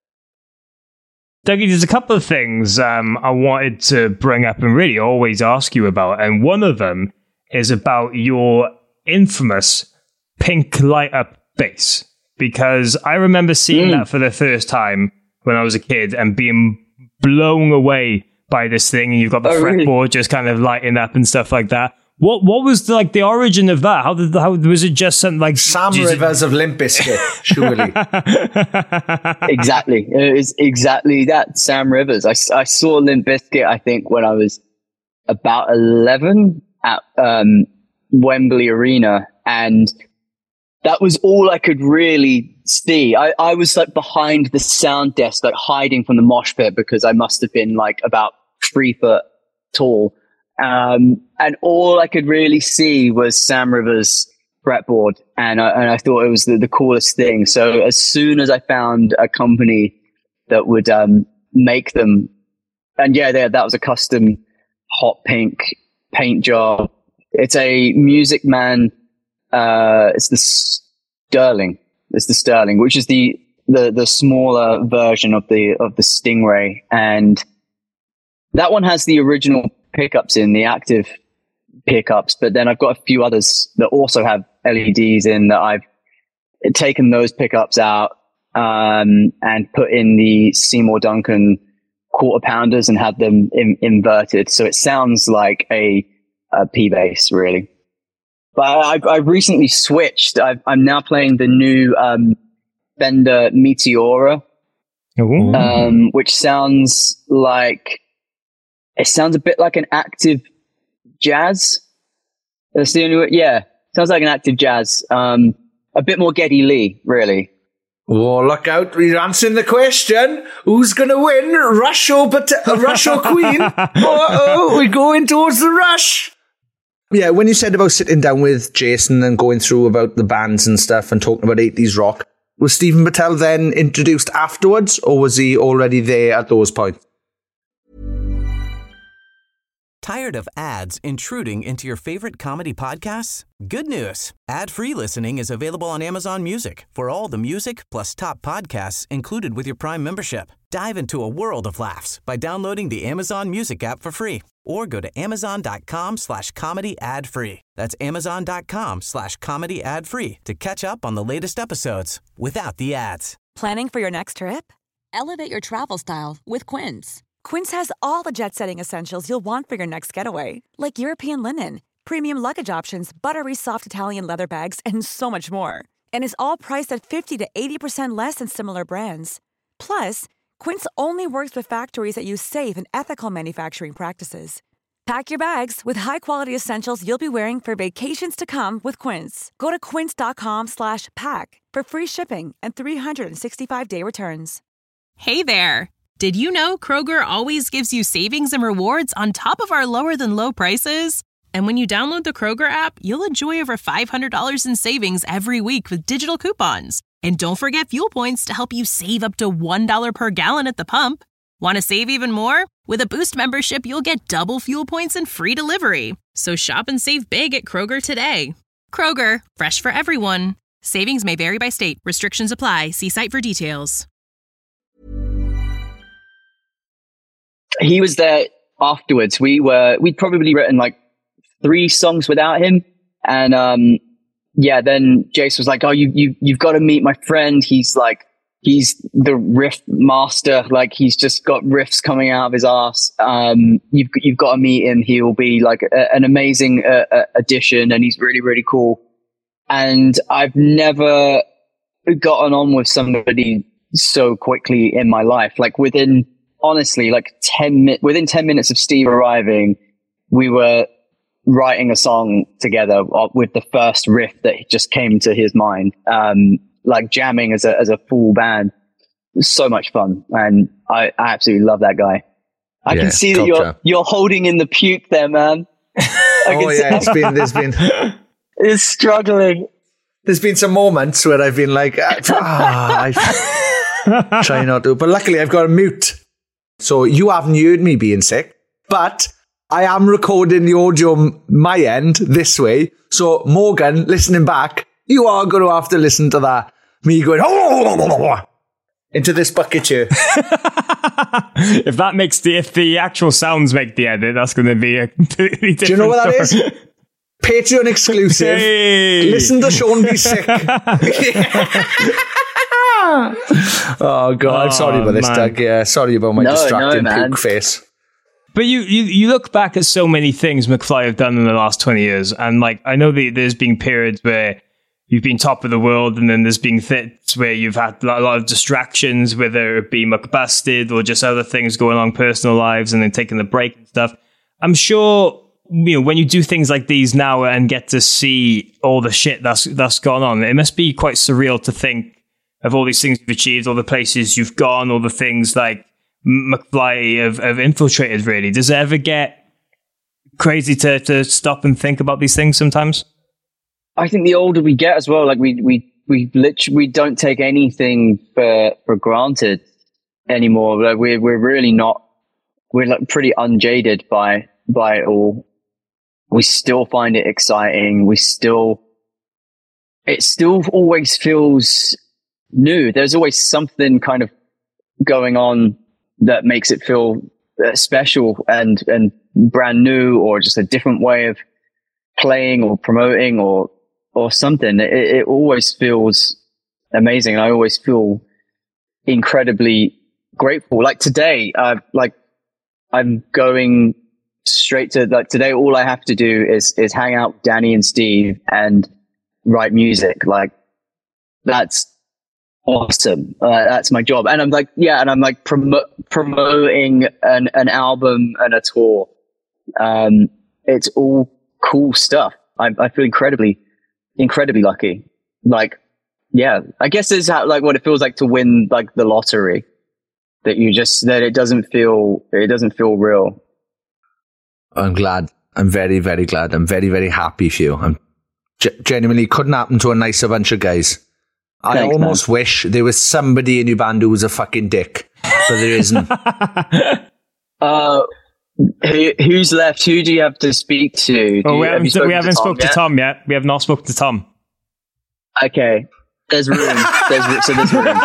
Dougie, there's a couple of things um, I wanted to bring up and really always ask you about, and one of them is about your infamous pink light up bass, because I remember seeing mm. that for the first time when I was a kid and being blown away by this thing, and you've got the oh, fretboard really? just kind of lighting up and stuff like that. What what was the, like the origin of that? How did how was it just something like Sam Rivers it... of Limp Bizkit? Surely, exactly. It was exactly that. Sam Rivers. I, I saw Limp Bizkit, I think, when I was about eleven at um, Wembley Arena, and that was all I could really see. I, I was like behind the sound desk, like hiding from the mosh pit because I must have been like about three foot tall. Um, and all I could really see was Sam Rivers' fretboard. And I, and I thought it was the, the coolest thing. So as soon as I found a company that would, um, make them, and yeah, there, that was a custom hot pink paint job. It's a Music Man. Uh, it's the Sterling. It's the Sterling, which is the, the, the smaller version of the, of the Stingray. And that one has the original pickups in, the active pickups, but then I've got a few others that also have L E Ds in that I've taken those pickups out, um, and put in the Seymour Duncan quarter pounders and had them in, inverted. So it sounds like a, a P bass, really. But I've, I've recently switched. I've, I'm now playing the new um, Fender Meteora, um, which sounds like it sounds a bit like an active jazz. That's the only way. Yeah, sounds like an active jazz. Um, a bit more Geddy Lee, really. Oh, look out. We're answering the question. Who's going to win? Rush or, but- uh, Rush or Queen? Oh, we're going towards the Rush. Yeah, when you said about sitting down with Jason and going through about the bands and stuff and talking about eighties rock, was Stephen Patel then introduced afterwards, or was he already there at those points? Tired of ads intruding into your favorite comedy podcasts? Good news. Ad-free listening is available on Amazon Music for all the music plus top podcasts included with your Prime membership. Dive into a world of laughs by downloading the Amazon Music app for free or go to amazon.com slash comedy ad free. That's amazon.com slash comedy ad free to catch up on the latest episodes without the ads. Planning for your next trip? Elevate your travel style with Quince. Quince has all the jet-setting essentials you'll want for your next getaway, like European linen, premium luggage options, buttery soft Italian leather bags, and so much more. And is all priced at fifty to eighty percent less than similar brands. Plus, Quince only works with factories that use safe and ethical manufacturing practices. Pack your bags with high-quality essentials you'll be wearing for vacations to come with Quince. Go to quince.com slash pack for free shipping and three sixty-five day returns. Hey there! Did you know Kroger always gives you savings and rewards on top of our lower-than-low prices? And when you download the Kroger app, you'll enjoy over five hundred dollars in savings every week with digital coupons. And don't forget fuel points to help you save up to one dollar per gallon at the pump. Want to save even more? With a Boost membership, you'll get double fuel points and free delivery. So shop and save big at Kroger today. Kroger, fresh for everyone. Savings may vary by state. Restrictions apply. See site for details. He was there afterwards. We were, we'd probably written like three songs without him. And, um, yeah, then Jace was like, oh, you, you, you've got to meet my friend. He's like, he's the riff master. Like he's just got riffs coming out of his ass. Um, you've, you've got to meet him. He'll be like a, an amazing uh, uh, addition. And he's really, really cool. And I've never gotten on with somebody so quickly in my life. Like within, honestly, like ten minutes, within ten minutes of Steve arriving, we were writing a song together with the first riff that just came to his mind. Um, like jamming as a, as a full band. It was so much fun. And I, I absolutely love that guy. I yeah, can see that you're, you're holding in the puke there, man. Oh yeah, it's been, there's been, it's struggling. There's been some moments where I've been like, ah, I try not to, but luckily I've got a mute. So you haven't heard me being sick, but I am recording the audio my end this way. So Morgan, listening back, you are going to have to listen to that. Me going, oh, into this bucket here. If that makes the, if the actual sounds make the edit, that's going to be a completely different. Do you know what that story. is? Patreon exclusive. Hey. Listen to Sean be sick. Oh God, I'm sorry about this, man. Doug. Yeah, sorry about my no, distracting no, puke face. But you, you you look back at so many things McFly have done in the last twenty years, and like I know that there's been periods where you've been top of the world, and then there's been fits where you've had a lot of distractions, whether it be McBusted or just other things going on in personal lives, and then taking the break and stuff. I'm sure, you know, when you do things like these now and get to see all the shit that's that's gone on, it must be quite surreal to think of all these things you've achieved, all the places you've gone, all the things like McFly have, have infiltrated, really. Does it ever get crazy to, to stop and think about these things sometimes? I think the older we get as well, like we we we literally we don't take anything for for granted anymore. Like we're we're really not. We're like pretty unjaded by by it all. We still find it exciting. We still. It still always feels new. There's always something kind of going on that makes it feel uh, special and and brand new, or just a different way of playing or promoting or or something. It, it always feels amazing. I always feel incredibly grateful. Like today, uh, like I'm going straight to like today. All I have to do is is hang out with Danny and Steve and write music. Like that's awesome. Uh, that's my job. And I'm like, yeah, and I'm like promo- promoting an an album and a tour. Um, it's all cool stuff. I, I feel incredibly, incredibly lucky. Like, yeah, I guess it's how, like what it feels like to win like the lottery. That you just that it doesn't feel it doesn't feel real. I'm glad. I'm very very glad. I'm very very happy for you. I'm g- genuinely couldn't happen to a nicer bunch of guys. I Thanks, almost man. wish there was somebody in your band who was a fucking dick, but there isn't. uh, who, who's left? Who do you have to speak to? Do Oh, you, we have you haven't, we haven't to spoke to Tom yet. We have not spoken to Tom. Okay, there's room. There's, so there's room.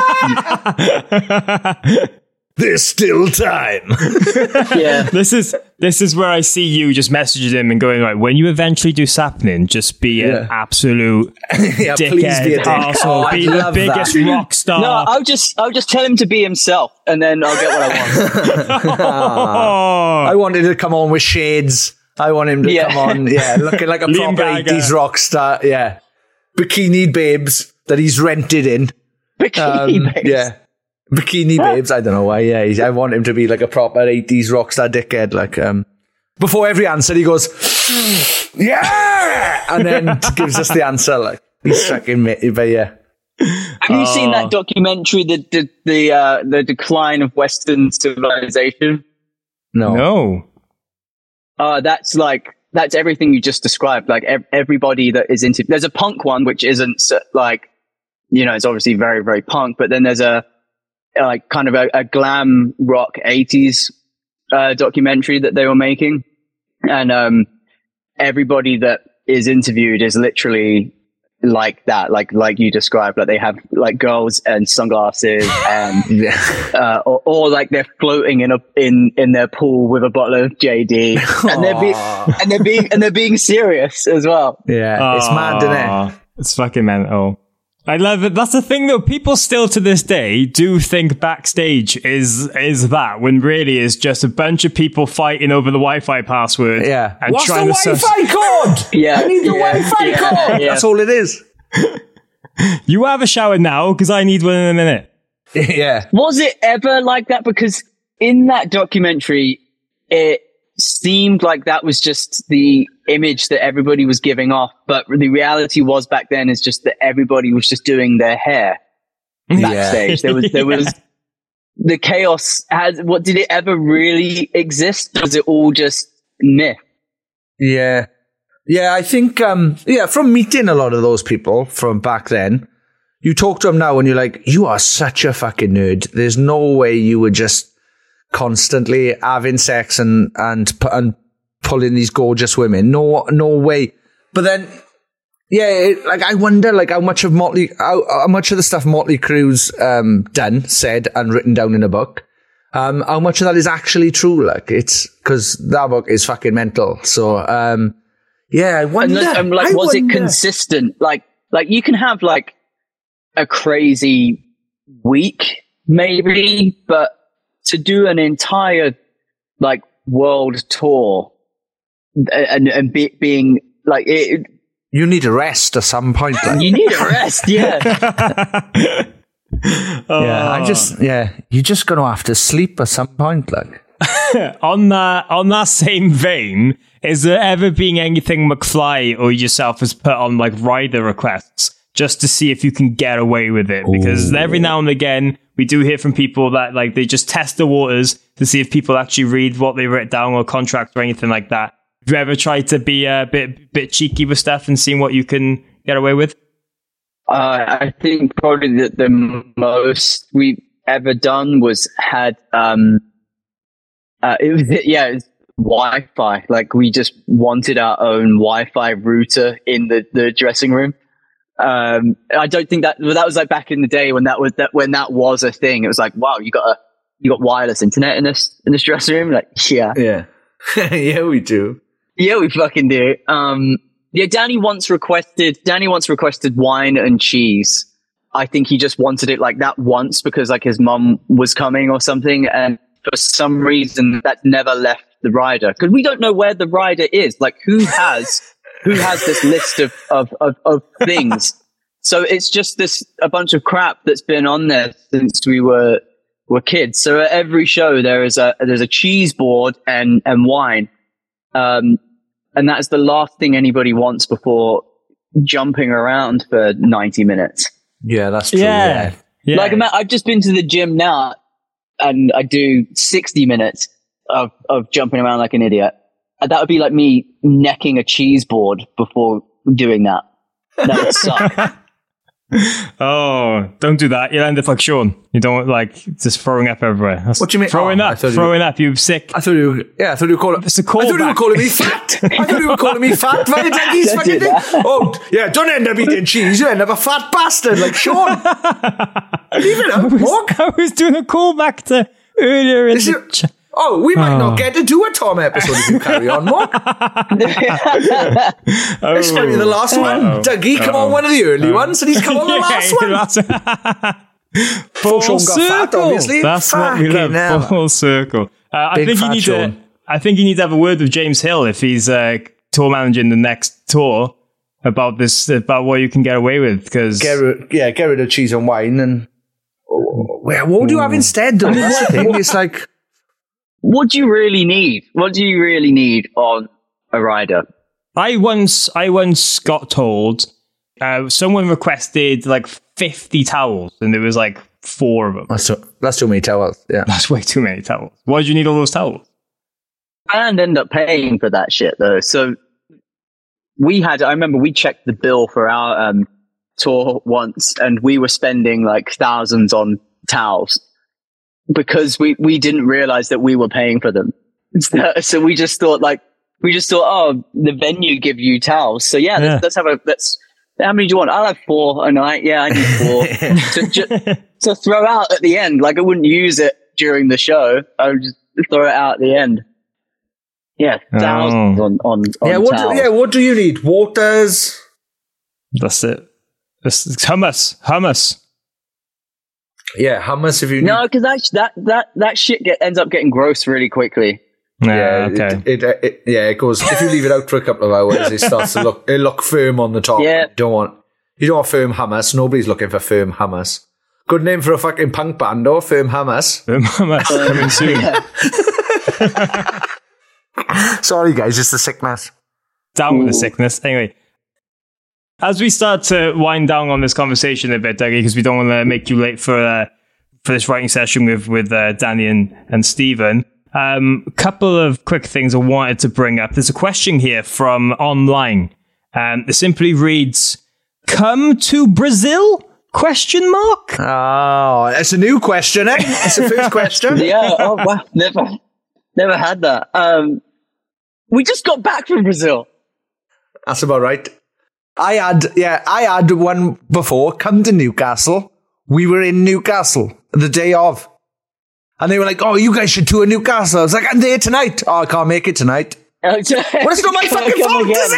There's still time. Yeah. This is this is where I see you just messaging him and going, right, when you eventually do Sappening, just be Yeah. an absolute Yeah, please be a dickhead, dick. arsehole, Oh, be I'd the love biggest that. rock star. No, I'll just I'll just tell him to be himself, and then I'll get what I want. Oh. I wanted to come on with shades. I want him to Yeah. come on, yeah, looking like a Liam proper Gallagher. eighties rock star. Yeah, bikini babes that he's rented in. Bikini Um, babes. Yeah. Bikini babes, I don't know why. Yeah, he's, I want him to be like a proper eighties rockstar dickhead. Like, um, before every answer, he goes, yeah, and then gives us the answer. Like, he's fucking, ma- but yeah. Have you seen that documentary, the the the, uh, the decline of Western civilization? No, No. Uh, that's like that's everything you just described. Like ev- everybody that is into. There's a punk one which isn't so, like, you know, it's obviously very very punk. But then there's a like kind of a, a glam rock eighties uh, documentary that they were making, and um, everybody that is interviewed is literally like that, like like you described. Like they have like girls and sunglasses, and Yeah. uh, or, or like they're floating in a in in their pool with a bottle of J D, and they're being and they're being and they're being serious as well. Yeah, it's mad, isn't it? Aw, It's fucking mental. I love it. That's the thing, though. People still to this day do think backstage is is that, when really is just a bunch of people fighting over the Wi-Fi password. Yeah. and What's the trying to Wi-Fi sus- code? Yeah, I need the yeah, Wi-Fi yeah, code. yeah. That's all it is. You have a shower now because I need one in a minute. Yeah. Was it ever like that? Because in that documentary, it seemed like that was just the image that everybody was giving off. But the reality was back then is just that everybody was just doing their hair backstage. There was, there was the chaos. Had what did it ever really exist? Was it all just myth? Yeah. Yeah, I think, um, yeah, from meeting a lot of those people from back then, you talk to them now and you're like, you are such a fucking nerd. There's no way you were just constantly having sex and, and, pu- and pulling these gorgeous women. No, no way. But then, yeah, it, like, I wonder, like, how much of Motley, how, how much of the stuff Motley Crue's, um, done, said, and written down in a book, um, how much of that is actually true? Like, it's, cause that book is fucking mental. So, um, yeah, I wonder. And, and like, I was wonder. it consistent? Like, like you can have like a crazy week, maybe, but to do an entire like world tour and and be, being like, it, You need a rest at some point. Like. you need a rest, yeah. Yeah, I just, yeah, you're just going to have to sleep at some point. Like, on that on that same vein, is there ever been anything McFly or yourself has put on like rider requests just to see if you can get away with it? Because Ooh. every now and again we do hear from people that like they just test the waters to see if people actually read what they write down or contracts or anything like that. Have you ever tried to be a bit bit cheeky with stuff and seen what you can get away with? Uh, I think probably the, the most we've ever done was had, um, uh, it was, yeah, it was Wi-Fi. Like we just wanted our own Wi-Fi router in the, the dressing room. Um, I don't think that, well, that was like back in the day when that was that, when that was a thing. It was like, wow, you got a, you got wireless internet in this, in this dressing room? Like, yeah. yeah, yeah, we do. Yeah, we fucking do. Um, yeah, Danny once requested, Danny once requested wine and cheese. I think he just wanted it like that once because like his mum was coming or something. And for some reason that's never left the rider because we don't know where the rider is. Like who has, who has this list of, of, of, of things. So it's just this, a bunch of crap that's been on there since we were, were kids. So at every show there is a, there's a cheese board and, and wine. Um, and that's the last thing anybody wants before jumping around for ninety minutes. Yeah, that's true. Yeah. Yeah. yeah. Like I've just been to the gym now and I do sixty minutes of, of jumping around like an idiot. And that would be like me necking a cheese board before doing that. That would suck. Oh, don't do that. You'll end up like Sean. You don't like just throwing up everywhere. That's What do you mean? Throwing Oh, I up, thought you- throwing up. You're sick. I thought you were, yeah, I thought you were calling, It's a I thought you were callback. calling me fat. I thought you were calling me fat via Dougie's Don't fucking do thing. that. Oh, yeah, don't end up eating cheese. You end up a fat bastard like Sean. Leave it up, Mark. I was doing a callback to earlier in Is the... it- ch- Oh, we might Oh. not get to do a Tom episode if you carry on, Mark. This might be the last one. Uh-oh. Dougie, come Uh-oh. on one of the early ones, and he's come on the last one. one. Full Sean got fat, obviously. That's what we Fucking love. hell. Full circle. Uh, I Big think you fat need Sean. to. I think you need to have a word with James Hill if he's uh, tour managing the next tour about this, about what you can get away with. Because Get rid, yeah, get rid of cheese and wine, and well, what would you have instead? Though that's the thing. It's like, What do you really need? What do you really need on a rider? I once, I once got told uh, someone requested like fifty towels, and there was like four of them. that's too, that's too many towels. Yeah, That's way too many towels. Why did you need all those towels? And end up paying for that shit though. So we had, I remember we checked the bill for our um, tour once and we were spending like thousands on towels because we, we didn't realize that we were paying for them. So, so we just thought like, we just thought, oh, the venue give you towels. So yeah, Yeah. Let's, let's have a, let's, how many do you want? I'll have four a night. Yeah, I need four to, ju- to throw out at the end. Like I wouldn't use it during the show. I would just throw it out at the end. Yeah, thousands Oh. on, on, on yeah. What? towels. Do, yeah, what do you need? Waters. That's it. It's it's hummus. Hummus. Yeah, hummus if you need. No, because that, that, that, that shit get, ends up getting gross really quickly. Yeah, Yeah, okay. it, it, it, yeah, it goes. If you leave it out for a couple of hours, it starts to look. It look firm on the top. Yeah. You don't want. You don't want firm hummus. Nobody's looking for firm hummus. Good name for a fucking punk band, though. Firm hummus. hummus coming soon. Sorry, guys, just the sickness. Down with the sickness. Anyway, as we start to wind down on this conversation a bit, Dougie, because we don't want to make you late for uh, for this writing session with with uh, Danny and and Stephen. Um, a couple of quick things I wanted to bring up. There's a question here from online. Um, it simply reads, "Come to Brazil?" Question mark. Oh, it's a new question, eh? It's the first question. Yeah. Oh wow. Never, never had that. Um, we just got back from Brazil. That's about right. I had, yeah, I had one before. Come to Newcastle. We were in Newcastle the day of. And they were like, oh, you guys should tour Newcastle. I was like, I'm there tonight. Oh, I can't make it tonight. Well, it's not my fucking Come fault, again. is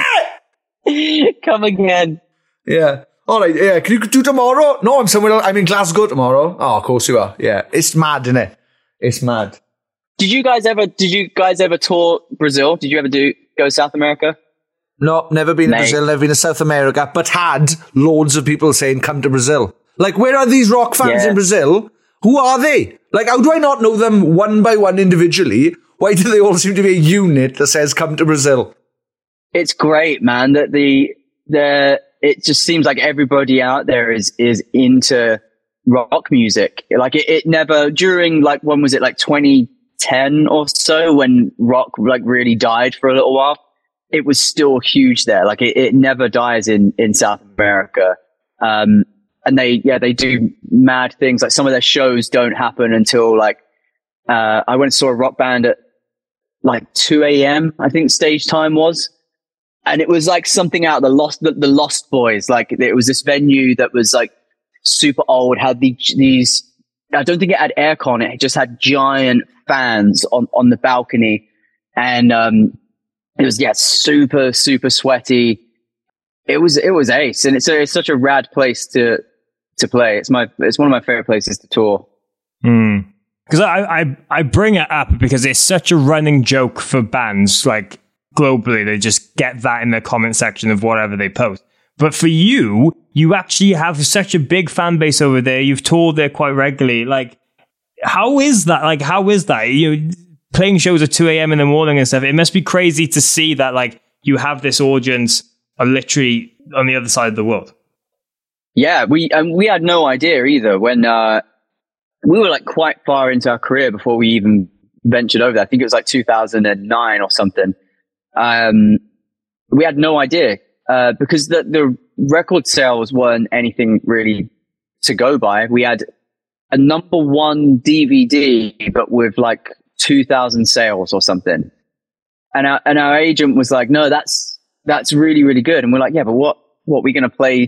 it? Come again. Yeah. All right, yeah. Can you do tomorrow? No, I'm somewhere else. I'm in Glasgow tomorrow. Oh, of course you are. Yeah. It's mad, isn't it? It's mad. Did you guys ever? Did you guys ever tour Brazil? Did you ever do go South America? No, never been to Mate. Brazil, never been to South America, but had loads of people saying, come to Brazil. Like, where are these rock fans Yeah. in Brazil? Who are they? Like, how do I not know them one by one individually? Why do they all seem to be a unit that says, come to Brazil? It's great, man. That the the it just seems like everybody out there is is into rock music. Like it, it never during like when was it like twenty ten or so when rock like really died for a little while. It was still huge there. Like it, it never dies in, in South America. Um, and they, yeah, they do mad things. Like some of their shows don't happen until like, uh, I went and saw a rock band at like two a.m. I think stage time was. And it was like something out of the Lost, the, the Lost Boys. Like it was this venue that was like super old, had the, these, I don't think it had aircon. It just had giant fans on, on the balcony. And, um, it was, yeah, super, super sweaty. It was, it was ace. And it's, a, it's such a rad place to, to play. It's my it's one of my favorite places to tour. Mm. Because I, I I bring it up because it's such a running joke for bands, like globally. They just get that in the comment section of whatever they post. But for you, you actually have such a big fan base over there. You've toured there quite regularly. Like, how is that? Like, how is that? You know, playing shows at two a.m. in the morning and stuff. It must be crazy to see that, like, you have this audience are literally on the other side of the world. Yeah, we um, we had no idea either when uh, we were like quite far into our career before we even ventured over there. I think it was like two thousand nine or something. Um, we had no idea. Uh, because the, the record sales weren't anything really to go by. We had a number one D V D, but with like two thousand sales or something. And our, and our agent was like, no, that's, that's really, really good. And we're like, yeah, but what, what, we going to play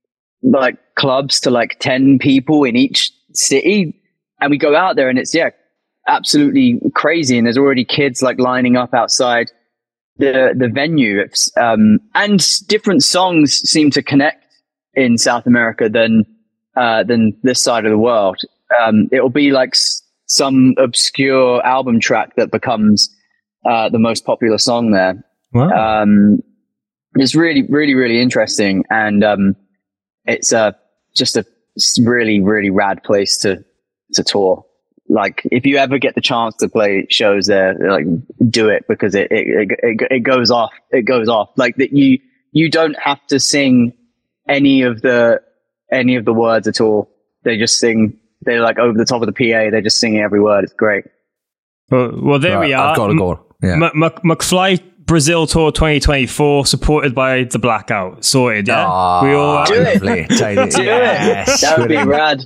like clubs to like ten people in each city? And we go out there and it's, yeah, absolutely crazy. And there's already kids like lining up outside the the venue, um, and different songs seem to connect in South America than uh, than this side of the world. Um, it'll be like s- some obscure album track that becomes uh, the most popular song there. Wow. Um, it's really, really, really interesting, and um, it's uh, just a really, really rad place to to tour. Like, if you ever get the chance to play shows there, like, do it, because it, it, it, it goes off, it goes off. Like, that you, you don't have to sing any of the, any of the words at all. They just sing, they're like over the top of the P A. They're just singing every word. It's great. Well, well there right, we are. I've got to go. Yeah. M- M- McFly Brazil Tour twenty twenty-four, supported by The Blackout. Sorted, yeah? Oh, we all do it. lovely. Tidy. Do Yes, it. That would be rad.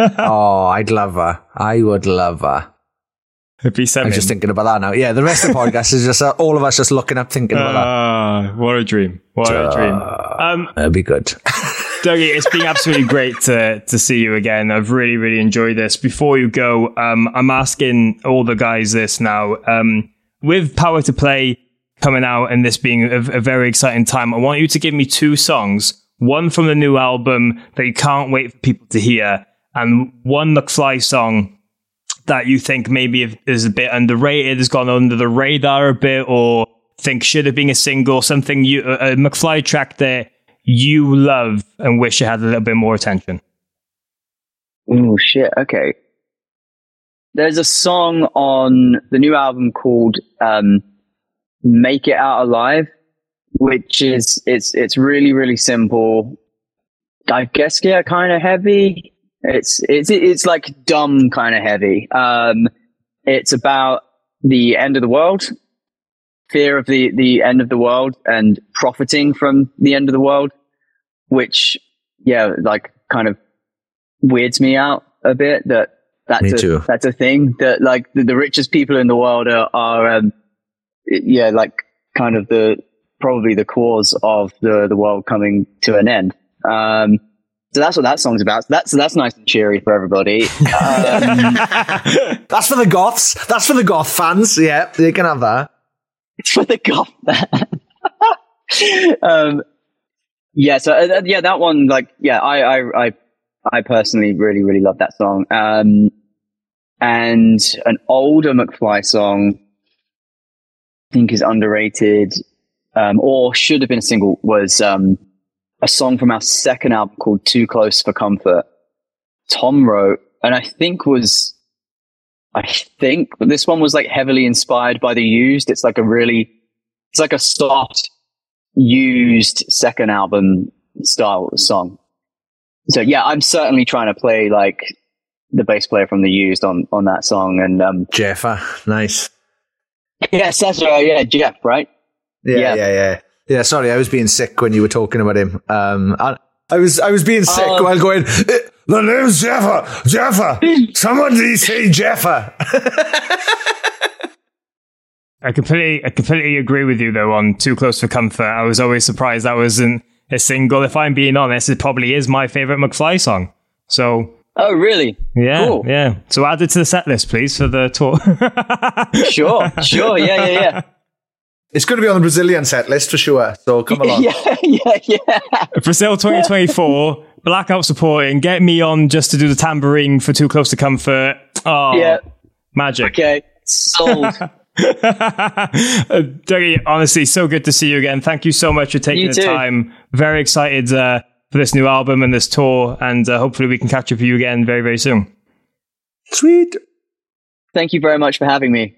Oh, I'd love her. I would love her. It'd be something. I'm just thinking about that now. Yeah, the rest of the podcast is just uh, all of us just looking up, thinking about that. Ah, what a dream. What Uh, a dream. Um, That'd be good. Dougie, it's been absolutely great to to see you again. I've really, really enjoyed this. Before you go, um, I'm asking all the guys this now. Um, with Power to Play coming out and this being a, a very exciting time, I want you to give me two songs. One from the new album that you can't wait for people to hear, and one McFly song that you think maybe is a bit underrated, has gone under the radar a bit, or think should have been a single, something you a McFly track that you love and wish it had a little bit more attention. Oh shit. Okay. There's a song on the new album called um, "Make It Out Alive," which is it's it's really really simple. I guess yeah, kind of heavy. It's it's it's like dumb kind of heavy. Um, it's about the end of the world, fear of the the end of the world, and profiting from the end of the world, which yeah, like kind of weirds me out a bit. That that's Me a, too. that's a thing that like the, the richest people in the world are are um, yeah, like kind of the probably the cause of the the world coming to an end. Um, So that's what that song's about. So that's that's nice and cheery for everybody. Um, That's for the goths. That's for the goth fans. Yeah, they can have that. it's for the goth band. um, yeah. So uh, yeah, that one. Like, yeah, I I I, I personally really really love that song. Um, and an older McFly song, I think is underrated, um, or should have been a single, was um. a song from our second album called Too Close for Comfort. Tom wrote, and I think was, I think this one was like heavily inspired by The Used. It's like a really, it's like a soft, used second album style song. So yeah, I'm certainly trying to play like the bass player from The Used on, on that song. And um, Jeffer, nice. yes, that's right. Yeah, Jeff, right? Yeah, Yeah. yeah, yeah. Yeah, sorry, I was being sick when you were talking about him. Um, I, I was I was being sick Oh. while going, "Eh, the name's Jeffer, Jeffer. Somebody say Jeffer. I completely, I completely agree with you though on Too Close for Comfort. I was always surprised that wasn't a single. If I'm being honest, it probably is my favorite McFly song. So Oh, really? yeah, Cool. yeah. So add it to the set list, please, for the tour. Sure, sure. Yeah, yeah, yeah. It's going to be on the Brazilian set list for sure, so come along. Yeah, yeah, yeah. Brazil twenty twenty-four, Blackout supporting. Get me on just to do the tambourine for Too Close to Comfort. Oh, yeah. Magic. Okay, sold. Dougie, honestly, so good to see you again. Thank you so much for taking You the too. time. Very excited uh, for this new album and this tour, and uh, hopefully we can catch up with you again very, very soon. Sweet. Thank you very much for having me.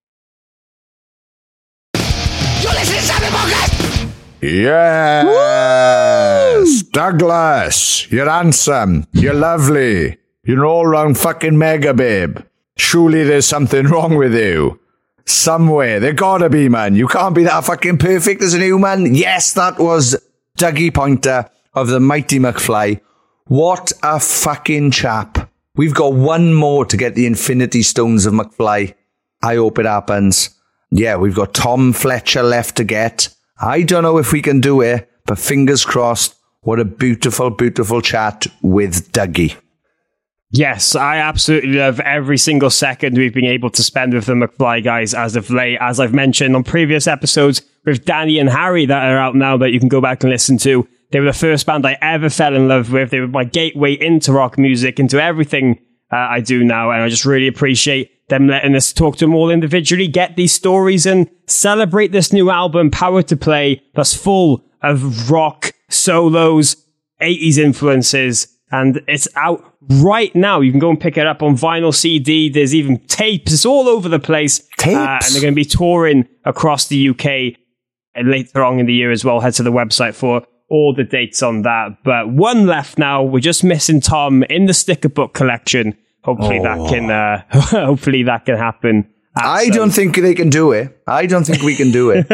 Yes! Douglas, you're handsome. You're lovely. You're an all-round fucking mega babe. Surely there's something wrong with you. Somewhere. There gotta be, man. You can't be that fucking perfect as a human. Yes, that was Dougie Pointer of the Mighty McFly. What a fucking chap. We've got one more to get the Infinity Stones of McFly. I hope it happens. Yeah, we've got Tom Fletcher left to get. I don't know if we can do it, but fingers crossed. What a beautiful, beautiful chat with Dougie. Yes, I absolutely love every single second we've been able to spend with the McFly guys as of late. As I've mentioned on previous episodes with Danny and Harry that are out now that you can go back and listen to. They were the first band I ever fell in love with. They were my gateway into rock music, into everything uh, I do now. And I just really appreciate them letting us talk to them all individually, get these stories and celebrate this new album, Power to Play, that's full of rock, solos, eighties influences. And it's out right now. You can go and pick it up on vinyl, C D. There's even tapes. It's all over the place. Tapes? Uh, and they're going to be touring across the U K later on in the year as well. Head to the website for all the dates on that. But one left now. We're just missing Tom in the sticker book collection. Hopefully Oh. that can. Uh, hopefully that can happen. at I some- don't think they can do it. I don't think we can do it.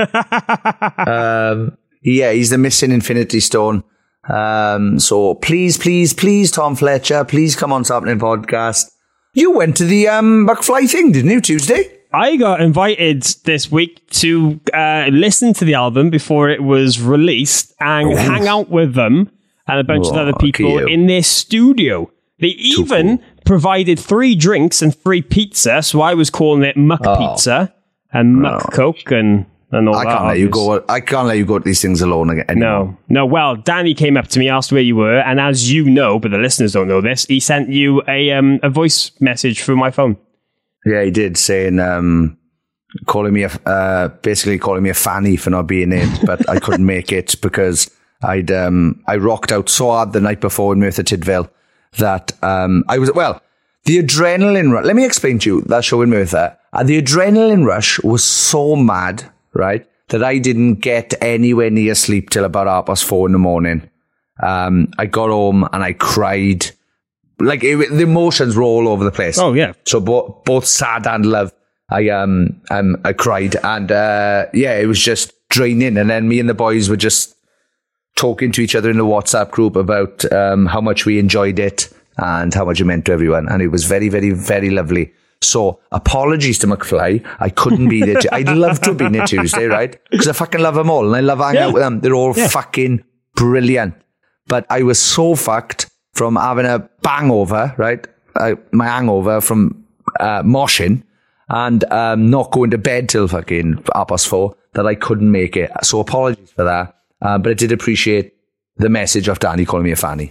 um, yeah, he's the missing Infinity Stone. Um, so please, please, please, Tom Fletcher, please come on Top Happening Podcast. You went to the um, McFly thing, didn't you, Tuesday? I got invited this week to uh, listen to the album before it was released and Oh. hang out with them and a bunch of Oh, other lucky people you. in their studio. They even provided free drinks and free pizza, so I was calling it Muck Oh. Pizza and Muck Coke and, and all I that. can't let you obvious. go. I can't let you go to these things alone again. Anymore. No, no. Well, Danny came up to me, asked where you were, and as you know, but the listeners don't know this, he sent you a um, a voice message through my phone. Yeah, he did, saying, um, calling me a, uh, basically calling me a fanny for not being in, but I couldn't make it because I'd, um, I rocked out so hard the night before in Merthyr Tydfil that, um, I was, well, the adrenaline rush, let me explain to you that show in Merthyr, uh, the adrenaline rush was so mad, right, that I didn't get anywhere near sleep till about half past four in the morning. Um, I got home and I cried. Like, it, the emotions were all over the place. Oh, yeah. So both both sad and love, I um um I cried, and uh, yeah, it was just draining. And then me and the boys were just talking to each other in the WhatsApp group about um how much we enjoyed it and how much it meant to everyone, and it was very, very, very lovely. So apologies to McFly, I couldn't be there. T- I'd love to have been there Tuesday, right? Because I fucking love them all, and I love hanging Yeah. out with them. They're all Yeah. fucking brilliant. But I was so fucked from having a bangover, right? Uh, my hangover from uh, moshing and um, not going to bed till fucking half past four that I couldn't make it. So apologies for that. Uh, but I did appreciate the message of Danny calling me a fanny.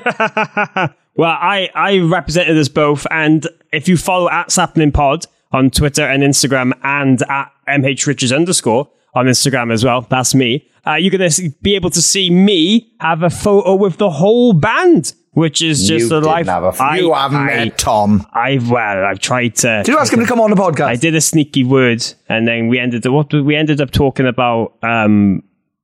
Well, I, I represented us both, and if you follow at Sapling Pod on Twitter and Instagram and at mhriches underscore on Instagram as well, that's me, uh, you're going to be able to see me have a photo with the whole band, which is just You a didn't life. have a f- I, you haven't I, met Tom. I've, well, I've tried to. Did you ask him to come on the podcast? I did a sneaky word, and then we ended up, what did- we ended up talking about um,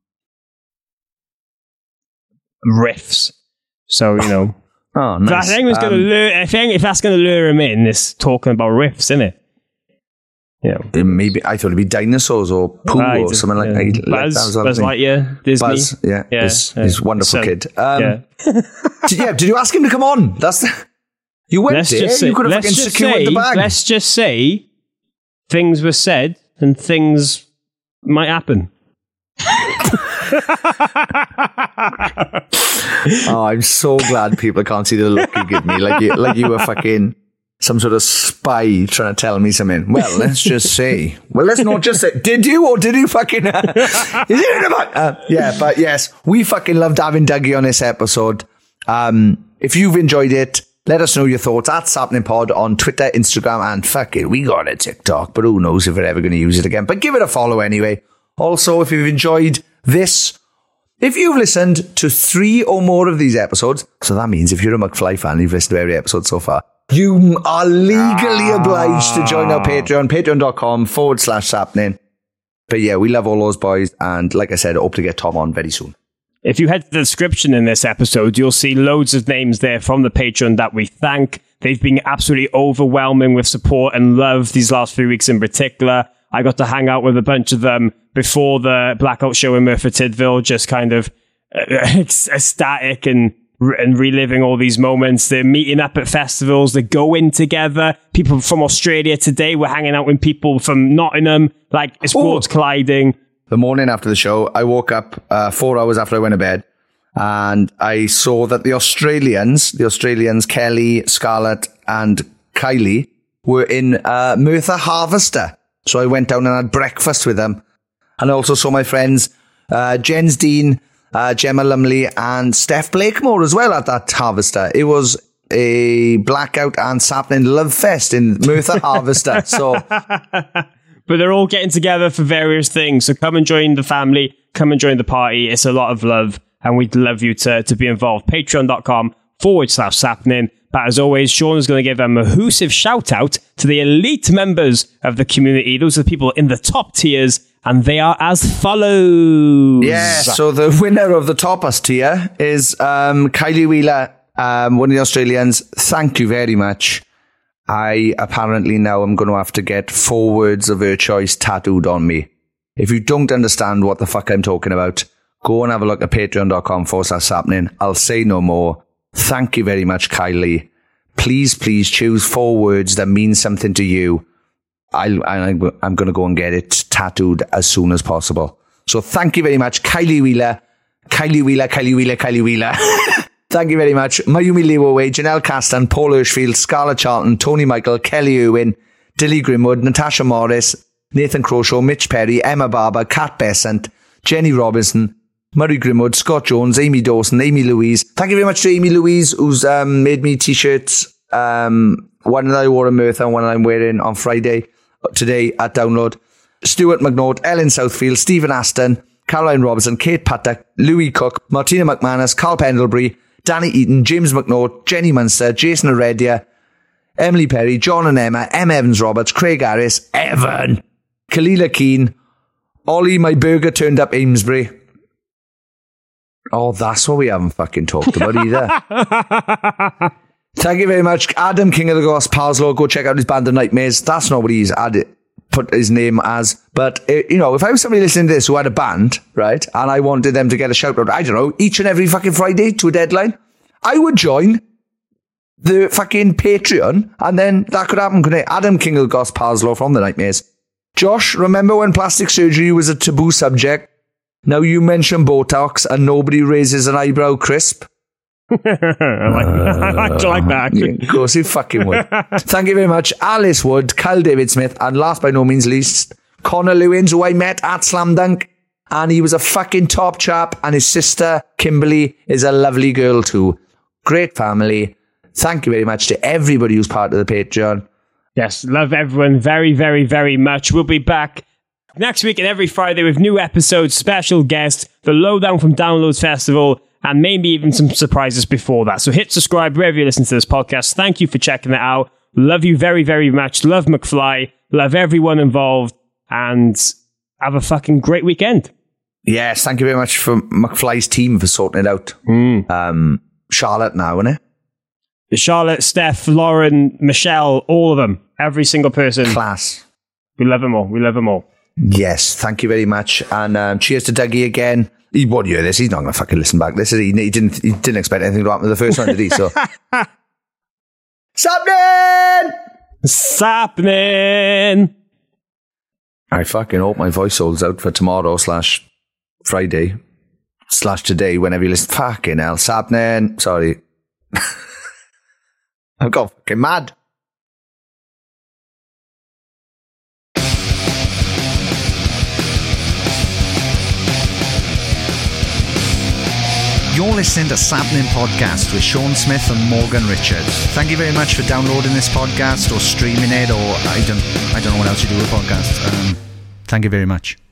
riffs. So, you know. Oh, If nice. that thing was going to Um, lure, if, if that's going to lure him in, this talking about riffs, isn't it? Yeah. Maybe I thought it'd be dinosaurs or poo Right, or something like yeah. that. Buzz, that was the other Buzz thing. Lightyear, Disney. Buzz, yeah, Yeah, he's, yeah. he's a wonderful So, kid. Um, yeah. did, yeah, did you ask him to come on? That's the, you went Let's there. just say, You could have let's fucking just secured say, the bag. let's just say things were said and things might happen. Oh, I'm so glad people can't see the look you give me, like you, like you were fucking some sort of spy trying to tell me something. Well, let's just say. Well, let's not just say. Did you or did you fucking? Uh, is it in the back? Uh, yeah, but yes, we fucking loved having Dougie on this episode. Um, if you've enjoyed it, let us know your thoughts at Sappening Pod on Twitter, Instagram, and fuck it, we got a TikTok, but who knows if we're ever going to use it again. But give it a follow anyway. Also, if you've enjoyed this, if you've listened to three or more of these episodes, so that means if you're a McFly fan, you've listened to every episode so far, you are legally obliged to join our Patreon, patreon.com forward slash Sappening. But yeah, we love all those boys. And like I said, I hope to get Tom on very soon. If you head to the description in this episode, you'll see loads of names there from the Patreon that we thank. They've been absolutely overwhelming with support and love these last few weeks in particular. I got to hang out with a bunch of them before the Blackout show in Merthyr Tydfil, just kind of uh, ecstatic and and reliving all these moments. They're meeting up at festivals. They're going together. People from Australia today were hanging out with people from Nottingham. Like, it's worlds colliding. The morning after the show, I woke up uh, four hours after I went to bed, and I saw that the Australians, the Australians, Kelly, Scarlett, and Kylie, were in uh, Merthyr Harvester. So I went down and had breakfast with them. And I also saw my friends, uh, Jens Dean, uh, Gemma Lumley, and Steph Blakemore as well at that Harvester. It was a Blackout and Sappening love fest in Merthyr Harvester. So, but they're all getting together for various things. So come and join the family. Come and join the party. It's a lot of love, and we'd love you to, to be involved. Patreon.com forward slash Sappening. But as always, Sean is going to give a mahoosive shout out to the elite members of the community. Those are the people in the top tiers, and they are as follows. Yeah, so the winner of the toppest tier is um, Kylie Wheeler, um, one of the Australians. Thank you very much. I apparently now am going to have to get four words of her choice tattooed on me. If you don't understand what the fuck I'm talking about, go and have a look at patreon.com forward slash Sappening. I'll say no more. Thank you very much, Kylie. Please, please choose four words that mean something to you. I'll, I, I'm going to go and get it tattooed as soon as possible. So thank you very much, Kylie Wheeler. Kylie Wheeler, Kylie Wheeler, Kylie Wheeler. Thank you very much. Mayumi Leeway, Janelle Castan, Paul Hirschfield, Scarlett Charlton, Tony Michael, Kelly Irwin, Dilly Grimwood, Natasha Morris, Nathan Croshaw, Mitch Perry, Emma Barber, Kat Besant, Jenny Robinson, Murray Grimwood, Scott Jones, Amy Dawson, Amy Louise. Thank you very much to Amy Louise, who's um, made me t-shirts. Um, one that I wore in Merthyr and one I'm wearing on Friday, today at Download. Stuart McNaught, Ellen Southfield, Stephen Aston, Caroline Robertson, Kate Patek, Louis Cook, Martina McManus, Carl Pendlebury, Danny Eaton, James McNaught, Jenny Munster, Jason Heredia, Emily Perry, John and Emma, M. Evans Roberts, Craig Harris, Evan, Kalila Keane, Ollie, my burger turned up Amesbury. Oh, that's what we haven't fucking talked about either. Thank you very much. Adam, King of the Goss, Parslow. Go check out his band of Nightmares. That's not what he's added, put his name as. But, uh, you know, if I was somebody listening to this who had a band, right, and I wanted them to get a shout out, I don't know, each and every fucking Friday to a deadline, I would join the fucking Patreon, and then that could happen, couldn't it? Adam, King of the Goss, Parslow from the Nightmares. Josh, remember when plastic surgery was a taboo subject? Now you mention Botox and nobody raises an eyebrow crisp. I like, I like, I like that. Yeah, of course, you fucking would. Thank you very much, Alice Wood, Kyle David Smith, and last by no means least, Connor Lewins, who I met at Slam Dunk, and he was a fucking top chap, and his sister, Kimberly, is a lovely girl too. Great family. Thank you very much to everybody who's part of the Patreon. Yes, love everyone very, very, very much. We'll be back next week and every Friday with new episodes, special guests, the lowdown from Downloads Festival, and maybe even some surprises before that. So hit subscribe wherever you listen to this podcast. Thank you for checking it out. Love you very, very much. Love McFly. Love everyone involved. And have a fucking great weekend. Yes, thank you very much for McFly's team for sorting it out. Mm. Um, Charlotte now, isn't it? Charlotte, Steph, Lauren, Michelle, all of them. Every single person. Class. We love them all. We love them all. Yes, thank you very much. And um, cheers to Dougie again. He won't hear this. He's not going to fucking listen back. This is he, he didn't. He didn't expect anything to happen to the first one, did he? So, Sappening, Sappening. I fucking hope my voice holds out for tomorrow slash Friday slash today. Whenever you listen, fucking hell, Sappening. Sorry, I've got fucking mad. You're listening listening to Sappening Podcast with Sean Smith and Morgan Richards. Thank you very much for downloading this podcast or streaming it, or I don't, I don't know what else you do with podcasts. Um, thank you very much.